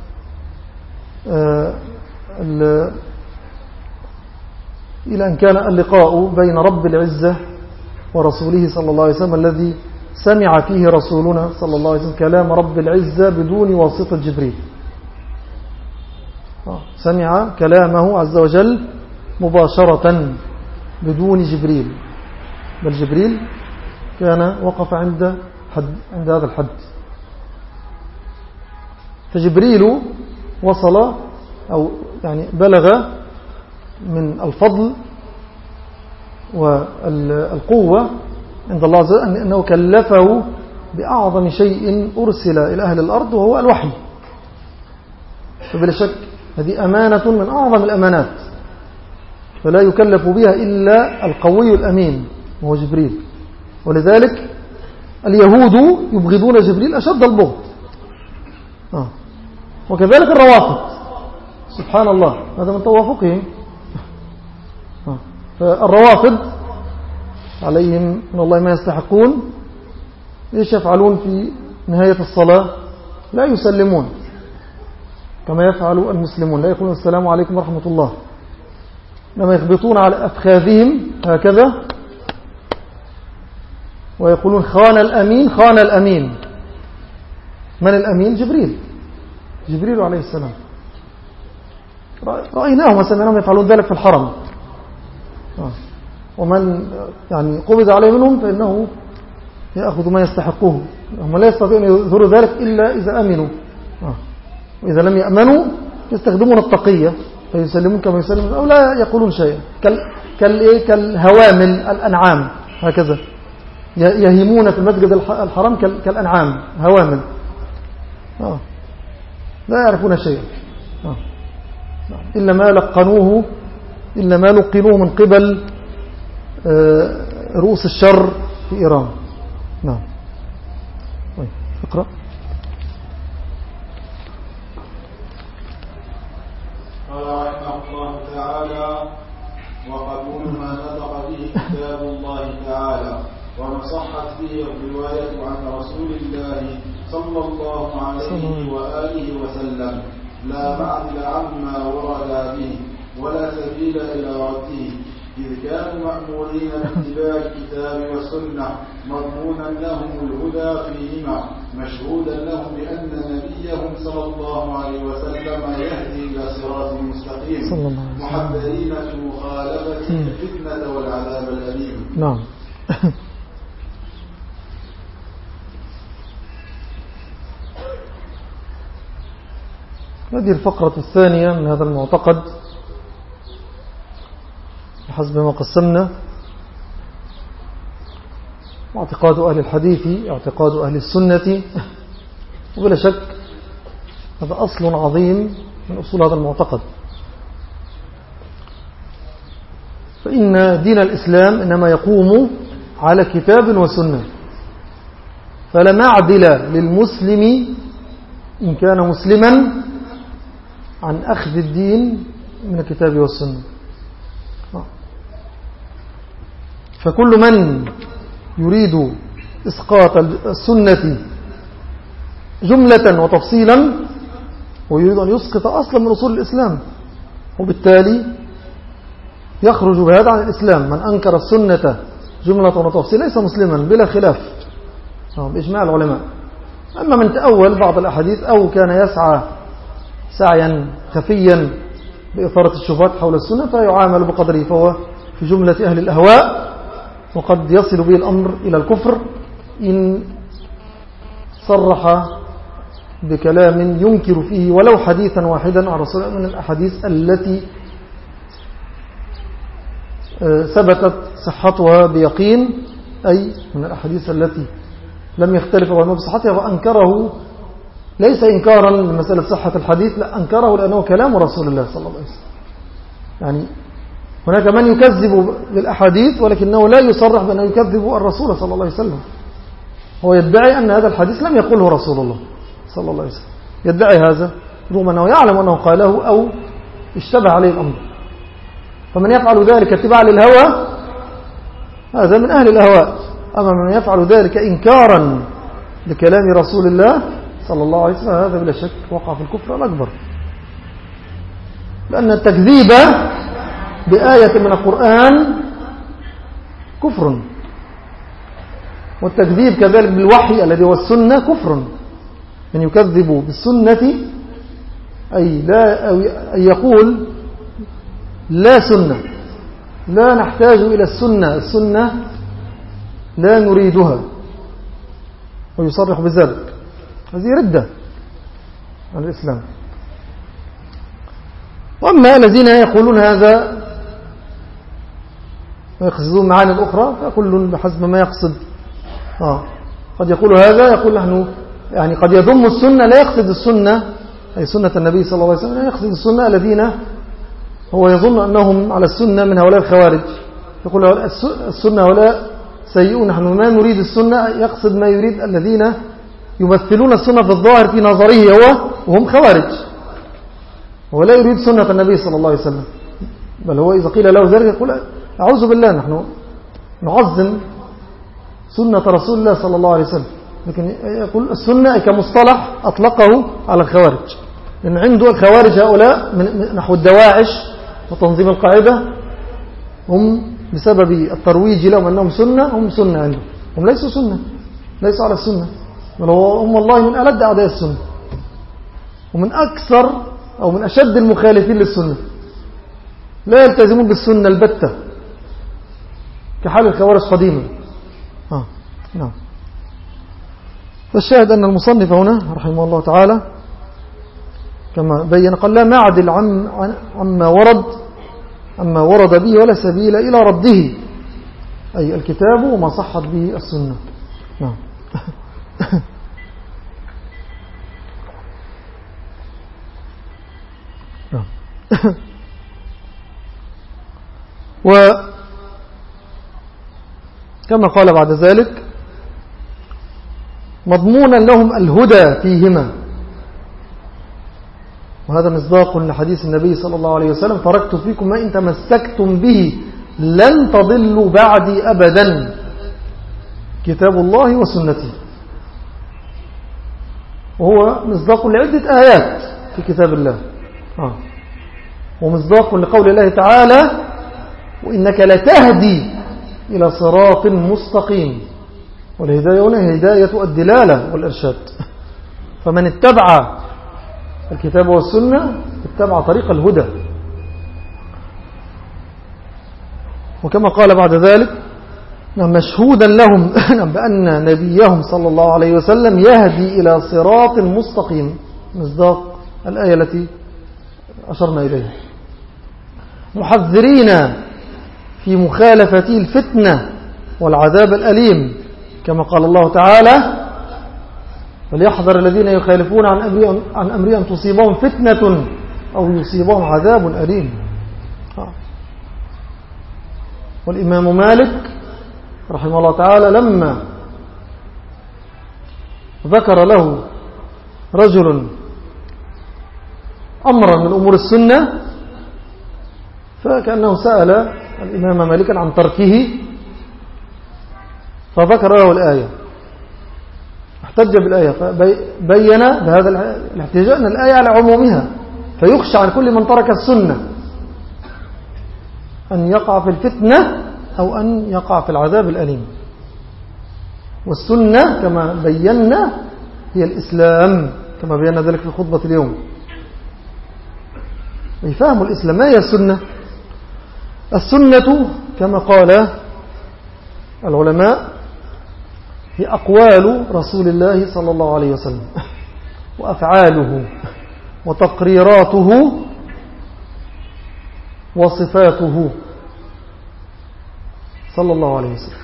كان اللقاء بين رب العزة ورسوله صلى الله عليه وسلم الذي سمع فيه رسولنا صلى الله عليه وسلم كلام رب العزة بدون واسطة جبريل. سمع كلامه عز وجل مباشرة بدون جبريل، بل جبريل كان وقف عند هذا الحد. فجبريل وصل أو يعني بلغ من الفضل والقوة عند الله عز وجل أنه كلفه بأعظم شيء أرسل إلى أهل الأرض وهو الوحي. فبلا شك هذه أمانة من أعظم الأمانات، فلا يكلف بها إلا القوي الأمين وهو جبريل. ولذلك اليهود يبغضون جبريل أشد البغض، وكذلك الروافض سبحان الله، هذا من توافقهم. فالروافض عليهم من الله ما يستحقون، إيش يفعلون في نهاية الصلاة؟ لا يسلمون كما يفعل المسلمون، لا يقولون السلام عليكم ورحمة الله، لما يخبطون على أفخاذهم هكذا ويقولون خان الأمين خان الأمين. من الأمين؟ جبريل عليه السلام. رأيناهم وسمعناهم يفعلون ذلك في الحرم، ومن يعني قبض عليه منهم فإنه يأخذ ما يستحقوه. هم لا يستطيعون أن يظهروا ذلك إلا إذا أمنوا، وإذا لم يأمنوا يستخدمون التقية فيسلمون كما يسلمون أو لا يقولون شيئا كالهوامل الأنعام، هكذا يهيمون في المسجد الحرام كالأنعام هوامل لا يعرفون شيئا إلا ما لقنوه إلا ما لقنوه من قبل رؤوس الشر في إيران. نعم. طيب اقرأ. قال رحمه الله تعالى: وقبول ما نطق به كتاب الله تعالى وما صحت به الرواية عن رسول الله صلى الله عليه وآله وسلم لا معدل عما ورد به ولا سبيل إلى رده، إذ كانوا مأمورين باتباع الكتاب والسنة مضمونا لهم الهدى فيهما مشهودا لهم بأن نبيهم صلى الله عليه وسلم يهدي إلى صراط مستقيم محذرين من مخالفة الفتنة والعذاب الأليم. نعم. هذه الفقرة الثانية من هذا المعتقد بحسب ما قسمنا: اعتقاد أهل الحديث، اعتقاد أهل السنة. وبلا شك هذا أصل عظيم من أصول هذا المعتقد، فإن دين الإسلام إنما يقوم على كتاب وسنة، فلا معدل للمسلم إن كان مسلما عن أخذ الدين من الكتاب والسنة. فكل من يريد إسقاط السنة جملة وتفصيلا ويريد أن يسقط أصلا من أصول الإسلام، وبالتالي يخرج بهذا عن الإسلام. من أنكر السنة جملة وتفصيلا ليس مسلما بلا خلاف بإجماع العلماء. أما من تأول بعض الأحاديث أو كان يسعى سعيا خفيا بإثارة الشبهات حول السنة فيعامل بقدره، فهو في جملة أهل الأهواء، وقد يصل به الأمر إلى الكفر إن صرح بكلام ينكر فيه ولو حديثا واحدا عن رسول الله من الأحاديث التي ثبتت صحتها بيقين، أي من الأحاديث التي لم يختلف العلماء بصحتها، وأنكره ليس إنكارا لمسألة صحة الحديث، لا، أنكره لأنه كلام رسول الله صلى الله عليه وسلم. يعني هناك من يكذب بالأحاديث ولكنه لا يصرح بأنه يكذب الرسول صلى الله عليه وسلم، هو يدعي أن هذا الحديث لم يقله رسول الله صلى الله عليه وسلم، يدعي هذا رغم أنه يعلم أنه قاله أو اشتبه عليه الأمر. فمن يفعل ذلك اتباعا للهوى هذا من أهل الأهواء. أما من يفعل ذلك إنكارا لكلام رسول الله صلى الله عليه وسلم هذا بلا شك وقع في الكفر الأكبر، لأن التكذيب بآية من القرآن كفر، والتكذيب كذلك بالوحي الذي هو السنة كفر. من يكذب بالسنة أي يقول لا سنة، لا نحتاج إلى السنة، السنة لا نريدها، ويصرح بذلك، هذه ردة عن الإسلام. وأما الذين يقولون هذا ويقصدون معاني الأخرى فكل بحسب ما يقصد. قد يقول هذا، يقول نحن يعني قد يضم السنة، لا يقصد السنة أي سنة النبي صلى الله عليه وسلم، لا يقصد السنة الذين هو يظن أنهم على السنة من هؤلاء الخوارج، يقول السنة هؤلاء سيئون، نحن ما نريد السنة، يقصد ما يريد الذين يمثلون السنة في الظاهر في نظره هو وهم خوارج، هو لا يريد سنة النبي صلى الله عليه وسلم، بل هو إذا قيل له ذلك يقول أعوذ بالله، نحن نعظم سنة رسول الله صلى الله عليه وسلم. لكن يقول السنة كمصطلح أطلقه على الخوارج، لأن عنده الخوارج هؤلاء نحو الدواعش وتنظيم القاعدة هم بسبب الترويج لهم أنهم سنة، هم سنة عندهم، هم ليسوا سنة، ليسوا على السنة، بل هم والله من ألد أعداء السنة ومن أكثر أو من أشد المخالفين للسنة، لا يلتزمون بالسنة البتة كحال الخوارج قديما. نعم. فالشاهد أن المصنف هنا رحمه الله تعالى كما بين قال لا معدل عما ورد به ولا سبيل إلى رده، أي الكتاب وما صحت به السنة. نعم. وكما قال بعد ذلك مضمونا لهم الهدى فيهما، وهذا مصداق لحديث النبي صلى الله عليه وسلم: تركت فيكم ما إن تمسكتم به لن تضلوا بعدي أبدا، كتاب الله وسنتي. وهو مصداق لعدة آيات في كتاب الله، ومصداق لقول الله تعالى: وإنك لتهدي إلى صراط مستقيم. والهداية هنا هداية الدلالة والإرشاد، فمن اتبع الكتاب والسنة اتبع طريق الهدى. وكما قال بعد ذلك: مشهودا لهم بأن نبيهم صلى الله عليه وسلم يهدي إلى صراط مستقيم، مصداق الآية التي أشرنا إليها. محذرين في مخالفة الفتنة والعذاب الأليم، كما قال الله تعالى: فليحذر الذين يخالفون عن أمري أن تصيبهم فتنة أو يصيبهم عذاب أليم. والإمام مالك رحمه الله تعالى لما ذكر له رجل أمرا من أمور السنة، فكأنه سأل الإمام مالكا عن تركه، فذكر له الآية، احتج بالآية، فبين بهذا الاحتجاج أن الآية على عمومها، فيخشى عن كل من ترك السنة أن يقع في الفتنة أو أن يقع في العذاب الأليم. والسنة كما بينا هي الإسلام، كما بينا ذلك في خطبة اليوم. ويفهم الإسلام. ما هي السنة؟ السنة كما قال العلماء هي أقوال رسول الله صلى الله عليه وسلم وأفعاله وتقريراته وصفاته صلى الله عليه وسلم.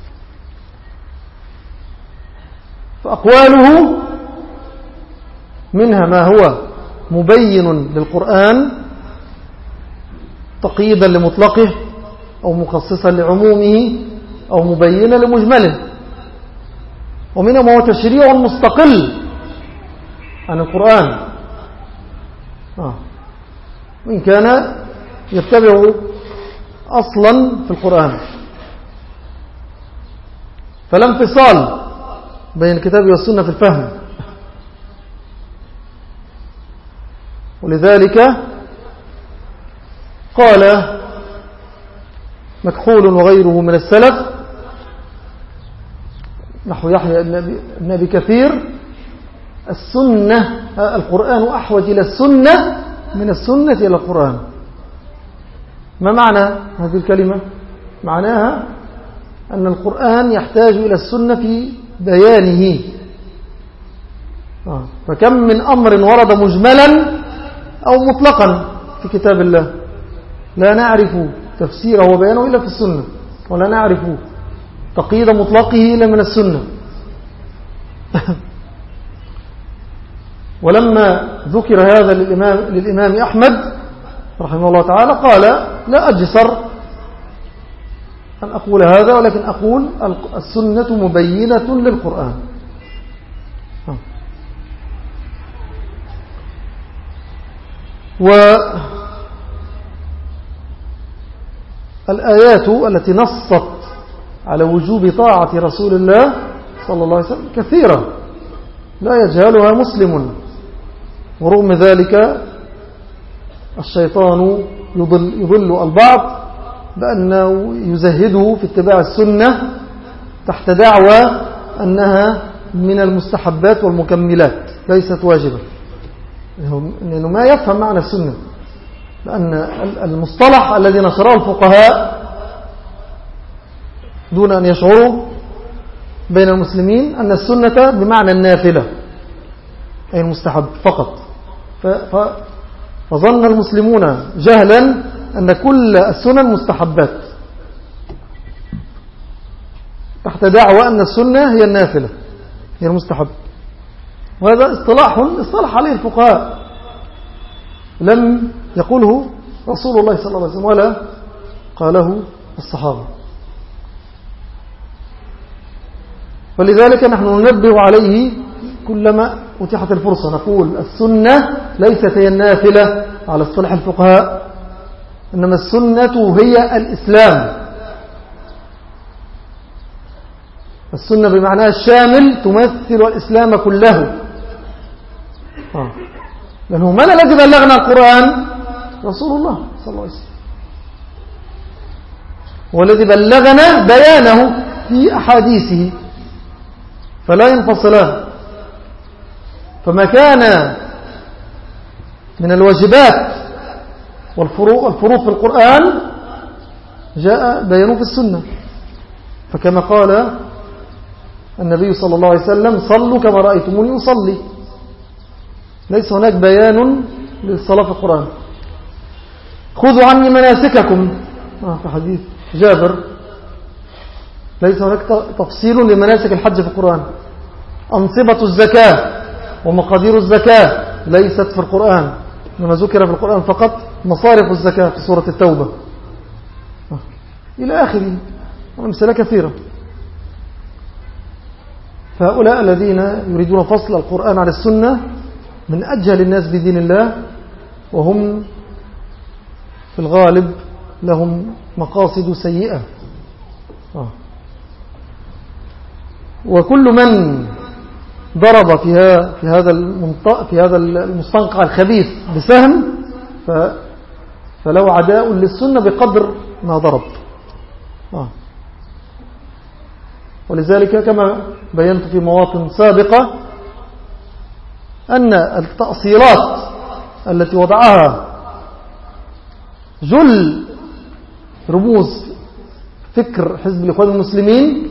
فأقواله منها ما هو مبين للقرآن تقييدا لمطلقه أو مخصصا لعمومه أو مبينا لمجمله، ومنها ما هو تشريع مستقل عن القرآن، وإن كان يتبع أصلا في القرآن، فلا انفصال بين الكتاب والسنة في الفهم. ولذلك قال مكحول وغيره من السلف نحو يحيى بن أبي كثير: السنة القرآن أحوج إلى السنة من السنة إلى القرآن. ما معنى هذه الكلمة؟ معناها أن القرآن يحتاج إلى السنة في بيانه، فكم من أمر ورد مجملا أو مطلقا في كتاب الله لا نعرف تفسيره وبيانه إلا في السنة، ولا نعرف تقييد مطلقه إلا من السنة. ولما ذكر هذا للإمام أحمد رحمه الله تعالى قال: لا أجسر أن أقول هذا، ولكن أقول السنة مبينة للقرآن. والآيات التي نصت على وجوب طاعة رسول الله صلى الله عليه وسلم كثيرة لا يجهلها مسلم، ورغم ذلك الشيطان يضل البعض بأنه يزهده في اتباع السنة تحت دعوى أنها من المستحبات والمكملات ليست واجبة، لأنه ما يفهم معنى السنة، لأن المصطلح الذي نشره الفقهاء دون أن يشعروا بين المسلمين أن السنة بمعنى النافلة أي المستحب فقط، فظن المسلمون جهلا أن كل السنن مستحبات، تحت دعوة أن السنة هي النافلة، هي المستحب. وهذا اصطلح عليه الفقهاء، لم يقوله رسول الله صلى الله عليه وسلم ولا قاله الصحابة. ولذلك نحن ننبه عليه كلما أتيحت الفرصة، نقول السنة ليست هي النافلة على اصطلاح الفقهاء، إنما السنة هي الإسلام. السنة بمعنى الشامل تمثل الإسلام كله. لأنه من الذي بلغنا القرآن؟ رسول الله صلى الله عليه وسلم، والذي بلغنا بيانه في أحاديثه، فلا ينفصلان. فما كان من الواجبات والفروض في القرآن جاء بيانه في السنة. فكما قال النبي صلى الله عليه وسلم: صلوا كما رأيتموني أصلي. ليس هناك بيان للصلاة في القرآن. خذوا عني مناسككم في حديث جابر، ليس هناك تفصيل لمناسك الحج في القرآن. أنصبة الزكاة ومقادير الزكاة ليست في القرآن، إنما ذكر في القرآن فقط مصارف الزكاة في سورة التوبة إلى آخره، أمثلة كثيرة. فهؤلاء الذين يريدون فصل القرآن عن السنة من أجهل الناس بدين الله، وهم في الغالب لهم مقاصد سيئة. وكل من ضرب في هذا المستنقع الخبيث بسهم فلو عداء للسنة بقدر ما ضرب. ولذلك كما بينت في مواطن سابقة أن التأصيلات التي وضعها جل رموز فكر حزب الإخوان المسلمين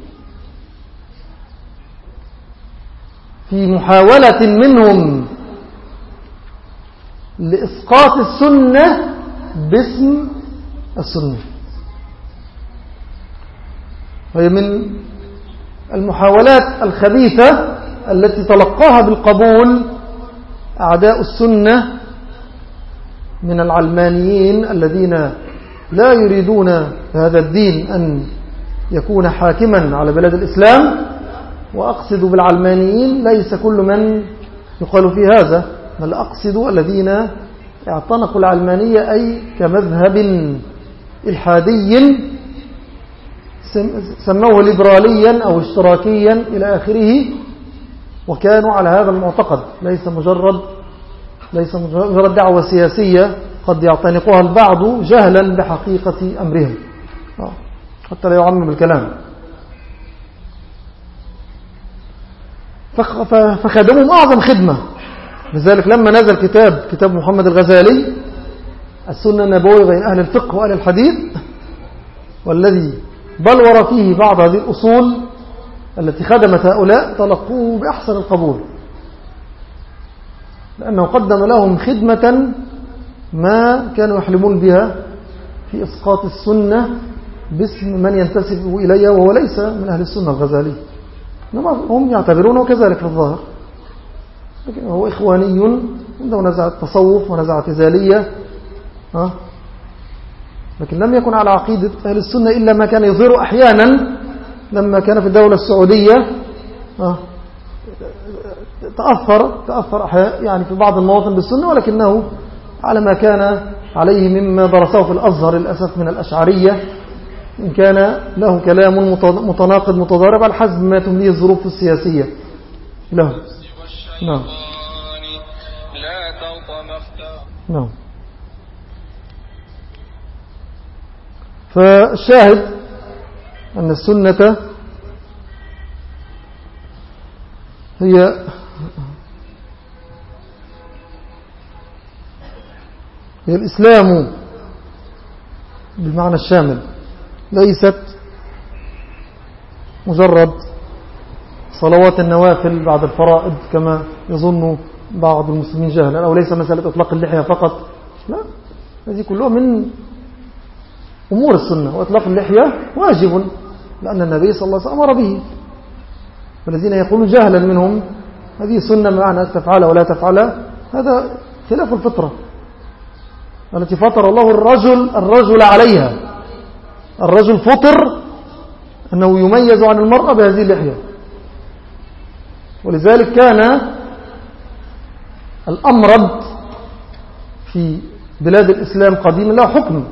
في محاولة منهم لإسقاط السنة باسم السنة، وهي من المحاولات الخبيثة التي تلقاها بالقبول أعداء السنة من العلمانيين الذين لا يريدون هذا الدين أن يكون حاكما على بلاد الإسلام. وأقصد بالعلمانيين ليس كل من يقال في هذا، بل أقصد الذين اعتنقوا العلمانية أي كمذهب إلحادي سموه ليبراليا أو اشتراكيا إلى آخره، وكانوا على هذا المعتقد. ليس مجرد دعوة سياسية قد يعتنقها البعض جهلا بحقيقة أمرهم حتى لا يعمم الكلام. فخدمهم أعظم خدمة. لذلك لما نزل كتاب محمد الغزالي السنة النبوية بين أهل الفقه وأهل الحديث، والذي بلور فيه بعض هذه الأصول التي خدمت هؤلاء، تلقوه بأحسن القبول، لأنه قدم لهم خدمة ما كانوا يحلمون بها في إسقاط السنة باسم من ينتسب إليها وهو ليس من أهل السنة الغزالي، إنما هم يعتبرونه كذلك في الظاهر، لكن هو إخواني عنده نزعة تصوف ونزعة اعتزالية، لكن لم يكن على عقيدة أهل السنة إلا ما كان يظهر أحيانا لما كان في الدولة السعودية. تأثر يعني في بعض المواطن بالسنة، ولكنه على ما كان عليه مما درسه في الأزهر للأسف من الأشعرية، إن كان له كلام متناقض متضارب على حسب ما تمليه الظروف السياسية له. نعم نعم. فالشاهد أن السنة هي الإسلام بالمعنى الشامل، ليست مجرد صلوات النوافل بعد الفرائض كما يظن بعض المسلمين جهلا، أو ليس مسألة إطلاق اللحية فقط، لا، هذه كلها من أمور السنة. وإطلاق اللحية واجب لأن النبي صلى الله عليه وسلم أمر به. والذين يقولون جهلا منهم هذه سنة بمعنى تفعلها ولا تفعلها، هذا خلاف الفطرة التي فطر الله الرجل عليها. الرجل فطر أنه يميز عن المرأة بهذه اللحية. ولذلك كان الأمرد في بلاد الإسلام قديما له حكم،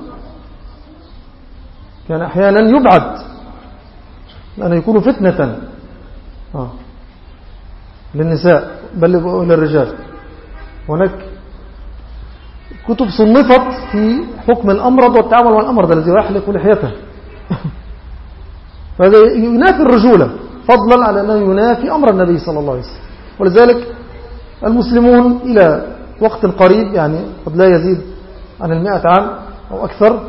كان أحيانا يبعد لأنه يكون فتنة للنساء بل للرجال. هناك كتب صنفت في حكم الأمرض والتعامل مع الأمرض الذي يحلق لحيته فهذا ينافي الرجولة فضلا على أنه ينافي أمر النبي صلى الله عليه وسلم. ولذلك المسلمون إلى وقت قريب، يعني قد لا يزيد عن 100 عام أو أكثر،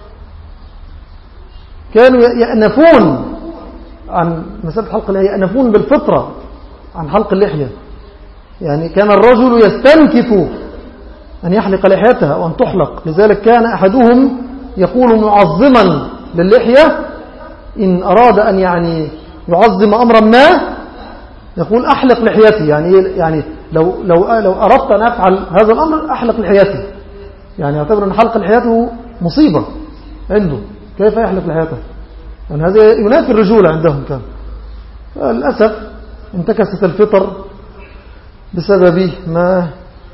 كانوا يأنفون عن مسألة حلق اللحية، يأنفون بالفطرة عن حلق اللحية. يعني كان الرجل يستنكف أن يحلق لحيته أو أن تحلق. لذلك كان أحدهم يقول معظما للحية إن أراد أن يعني يعظم أمرا ما يقول أحلق لحيتي، يعني لو أردت أن أفعل هذا الأمر أحلق لحيتي، يعني يعتبر أن حلق لحيته مصيبة عنده، كيف يحلق لحيته؟ يعني هذا ينافي الرجولة عندهم. كان للأسف انتكست الفطر بسبب ما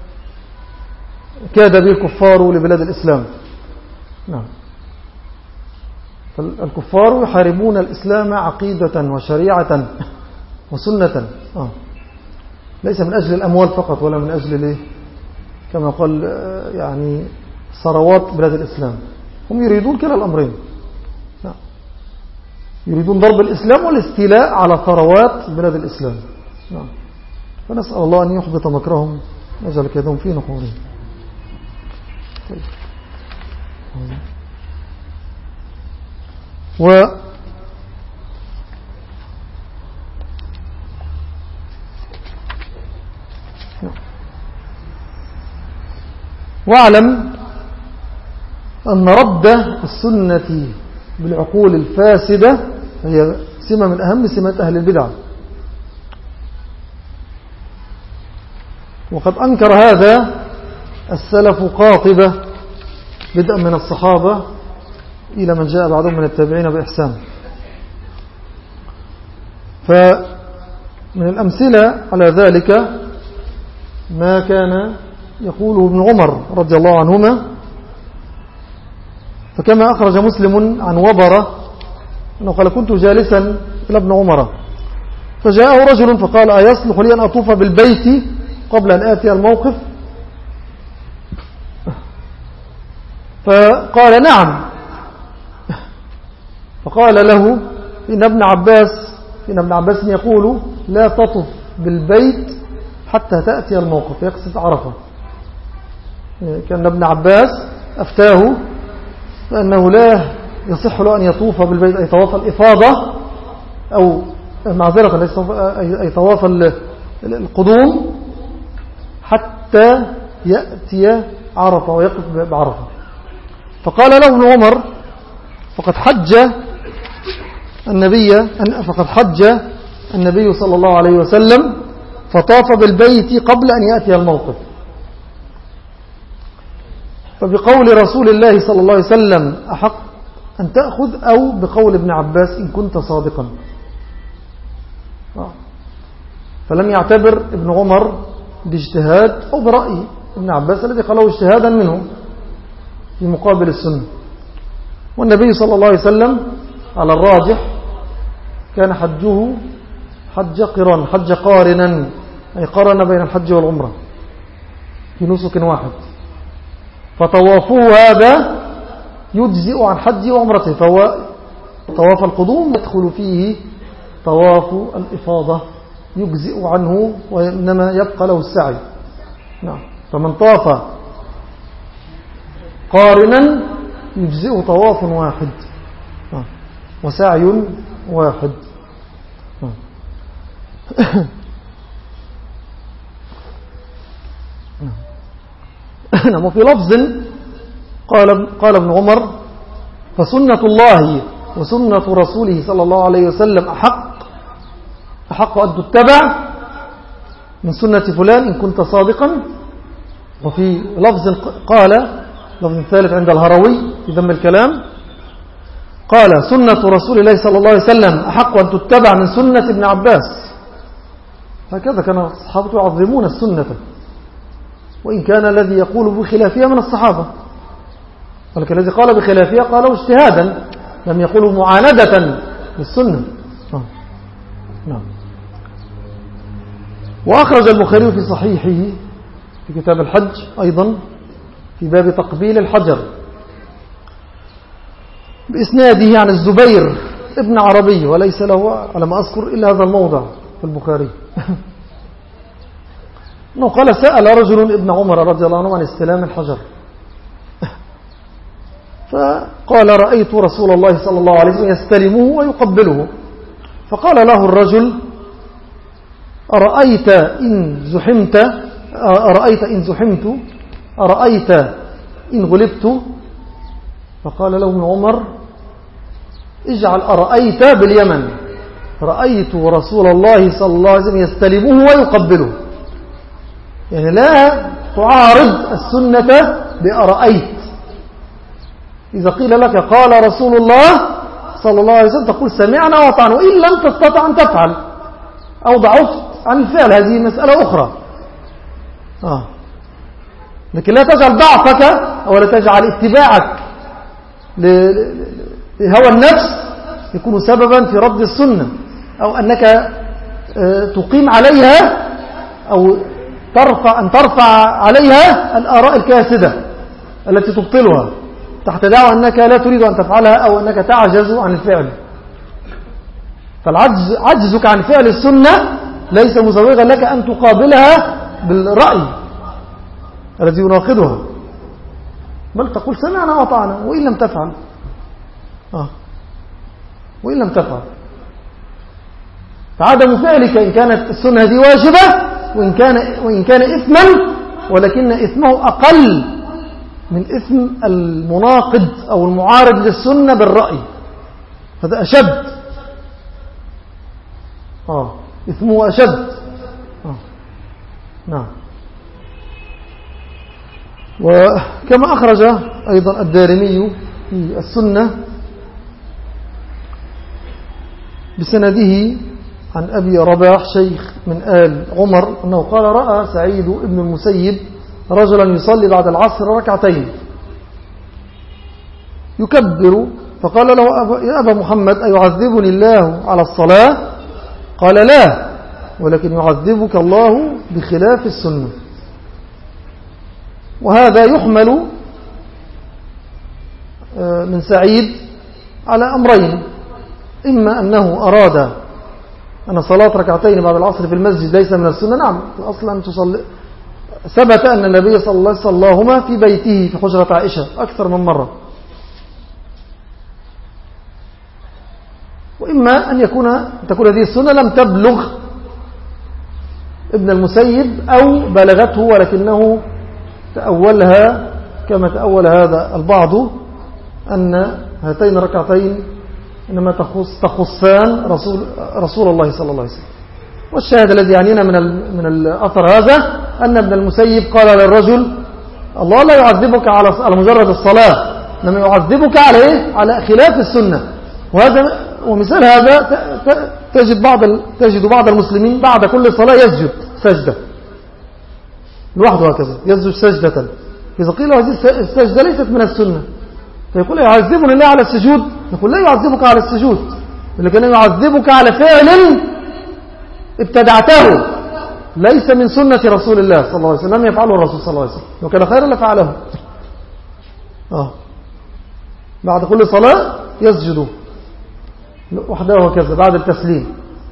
كاد به الكفار لبلاد الإسلام. نعم، فالكفار يحاربون الإسلام عقيدة وشريعة وسنة، ليس من أجل الأموال فقط ولا من أجل كما قال يعني ثروات بلاد الإسلام. هم يريدون كلا الأمرين، يريدون ضرب الإسلام والاستيلاء على ثروات بلاد الإسلام. فنسأل الله أن يحبط مكرهم نجعل كيدهم في نحورهم. واعلم أن رد السنة بالعقول الفاسدة هي سمة من أهم سمات أهل البدع، وقد أنكر هذا السلف قاطبة بدءا من الصحابة إلى من جاء بعدهم من التابعين بإحسان. فمن الأمثلة على ذلك ما كان يقوله ابن عمر رضي الله عنهما، فكما أخرج مسلم عن وبرة أنه قال كنت جالسا إلى ابن عمر فجاءه رجل فقال أيصلح لي أن أطوف بالبيت قبل أن آتي الموقف؟ فقال نعم. فقال له إن ابن عباس يقول لا تطف بالبيت حتى تأتي الموقف، يقصد عرفة. كان ابن عباس أفتاه فأنه لا يصح له أن يطوف بالبيت أي طواف الإفاضة أو معذرة أي طواف القدوم حتى يأتي عرفة ويقف بعرفة. فقال له ابن عمر فقد حج النبي صلى الله عليه وسلم فطاف بالبيت قبل أن يأتي الموقف، فبقول رسول الله صلى الله عليه وسلم أحق أن تأخذ أو بقول ابن عباس إن كنت صادقا. فلم يعتبر ابن عمر باجتهاد أو برأي ابن عباس الذي قاله اجتهادا منه في مقابل السنة. والنبي صلى الله عليه وسلم على الراجح كان حجه حج قران، حج قارنا أي قارن بين الحج والعمرة في نسك واحد، فطوافه هذا يجزئ عن حج وعمرته، فهو طواف القدوم يدخل فيه طواف الإفاضة يجزئ عنه وإنما يبقى له السعي. نعم، فمن طاف قارنا يجزئ طواف واحد وسعي واحد. وفي لفظ قال ابن عمر فسنة الله وسنة رسوله صلى الله عليه وسلم أحق أن تتبع من سنة فلان إن كنت صادقا. وفي لفظ قال، لفظ ثالث عند الهروي في ذم الكلام، قال سنة رسول الله صلى الله عليه وسلم أحق أن تتبع من سنة ابن عباس. هكذا كان الصحابة يعظمون السنة، وإن كان الذي يقول بخلافها من الصحابة، ولكن الذي قال بخلافها قالوا اجتهادا، لم يقولوا معاندة للسنة. نعم. وأخرج البخاري في صحيحه في كتاب الحج أيضا في باب تقبيل الحجر بإسناده عن الزبير ابن عربي، وليس له على ما أذكر إلا هذا الموضع في البخاري أنه قال سأل رجل ابن عمر رضي الله عنه عن استلام الحجر، فقال رأيت رسول الله صلى الله عليه وسلم يستلمه ويقبله، فقال له الرجل أرأيت إن زحمت أرأيت إن غلبت؟ فقال له ابن عمر اجعل أرأيت باليمن، رأيت رسول الله صلى الله عليه وسلم يستلمه ويقبله، يعني لا تعارض السنة بأرأيت. إذا قيل لك قال رسول الله صلى الله عليه وسلم تقول سمعنا وطعنا، وإن لم تستطع أن تفعل أو ضعفت عن الفعل هذه مسألة أخرى. لكن لا تجعل ضعفك أو لا تجعل اتباعك لهوى النفس يكون سببا في رد السنة، أو أنك تقيم عليها أو ترفع عليها الآراء الكاسدة التي تبطلها تحت دعوى أنك لا تريد أن تفعلها أو أنك تعجز عن الفعل. فعجزك عن فعل السنة ليس مسوغا لك أن تقابلها بالرأي الذي يناقضها، بل تقول سمعنا وطعنا وإن لم تفعل. وإن لم تفعل فعدم فعلك إن كانت السنة دي واجبة وإن كان إثما، ولكن إثمه أقل من إثم المناقض أو المعارض للسنة بالرأي، هذا أشد. إثمه أشد. نعم. وكما أخرج أيضا الدارمي في السنة بسنده عن أبي رباح شيخ من آل عمر أنه قال رأى سعيد بن المسيب رجلا يصلي بعد العصر ركعتين يكبر، فقال له يا أبا محمد أيعذبني الله على الصلاة؟ قال لا، ولكن يعذبك الله بخلاف السنة. وهذا يحمل من سعيد على أمرين، إما أنه أراد أن صلاة ركعتين بعد العصر في المسجد ليس من السنة. نعم، أصلا أن تصلي ثبت أن النبي صلى الله عليه وسلم صلاهما في بيته في حجرة عائشة أكثر من مرة. وإما أن تكون هذه السنة لم تبلغ ابن المسيب أو بلغته، ولكنه تأولها كما تأول هذا البعض أن هاتين الركعتين إنما تخصان رسول الله صلى الله عليه وسلم. والشاهد الذي يعنينا من الأثر هذا أن ابن المسيب قال للرجل الله لا يعذبك على مجرد الصلاة، إنما يعذبك على خلاف السنة. ومثال هذا تجد بعض المسلمين بعد كل صلاة يسجد سجدة لوحده، هكذا يسجد سجدة. إذا قيل هذه السجدة ليست من السنة فيقول يعذبني الله على السجود، نقول لا يعذبك على السجود، ولكن يعذبك على فعل ابتدعته ليس من سنة رسول الله صلى الله عليه وسلم، لم يفعله الرسول صلى الله عليه وسلم، وكان خيرا لفعله. بعد كل صلاة يسجد وحده وكذا بعد التسليم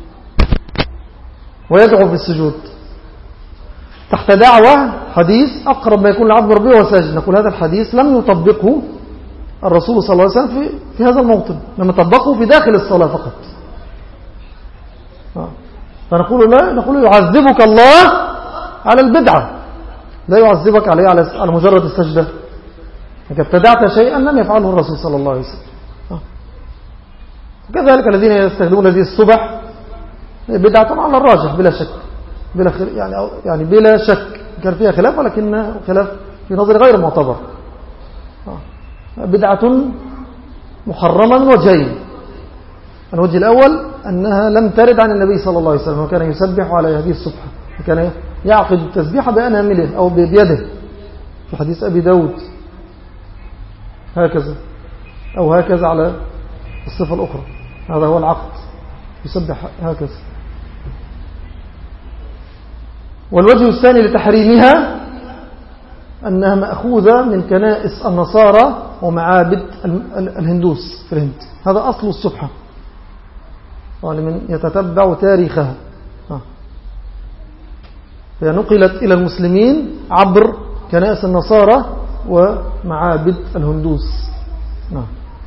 ويدعو في السجود تحت دعوة حديث أقرب ما يكون العبد ربه وهو ساجد. نقول هذا الحديث لم يطبقه الرسول صلى الله عليه وسلم في هذا الموطن، لما طبقه في داخل الصلاة فقط. فنقول لا، نقول يعذبك الله على البدعة، لا يعذبك عليه على مجرد السجدة، انك ابتدعت شيئا لم يفعله الرسول صلى الله عليه وسلم. كذلك الذين يستخدمون هذه الصبح بدعة على الراجح بلا شك، يعني بلا شك كان فيها خلاف، ولكن خلاف في نظر غير معتبر. بدعة محرما وجهين. الوجه الأول أنها لم ترد عن النبي صلى الله عليه وسلم، وكان يسبح على هذه الصبح، وكان يعقد التسبيح بأنامله أو بيده في حديث أبي داود هكذا أو هكذا على الصفة الأخرى. هذا هو العقد، يسبح هكذا. والوجه الثاني لتحريمها أنها مأخوذة من كنائس النصارى ومعابد الهندوس في الهند. هذا أصل السبحة، لمن يتتبع تاريخها. هي نقلت إلى المسلمين عبر كنائس النصارى ومعابد الهندوس. نعم،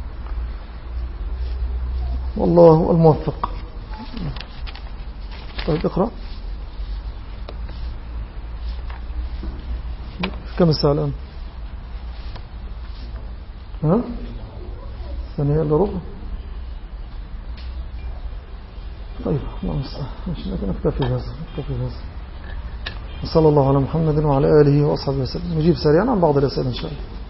والله الموفق. طيب اقرأ. كم الساعة الآن؟ ثانية إلا ربع. طيب الله المستعان، نكتفي بهذا. وصلى الله على محمد وعلى آله وأصحابه وسلم. نجيب سريعا عن بعض الأسئلة إن شاء الله.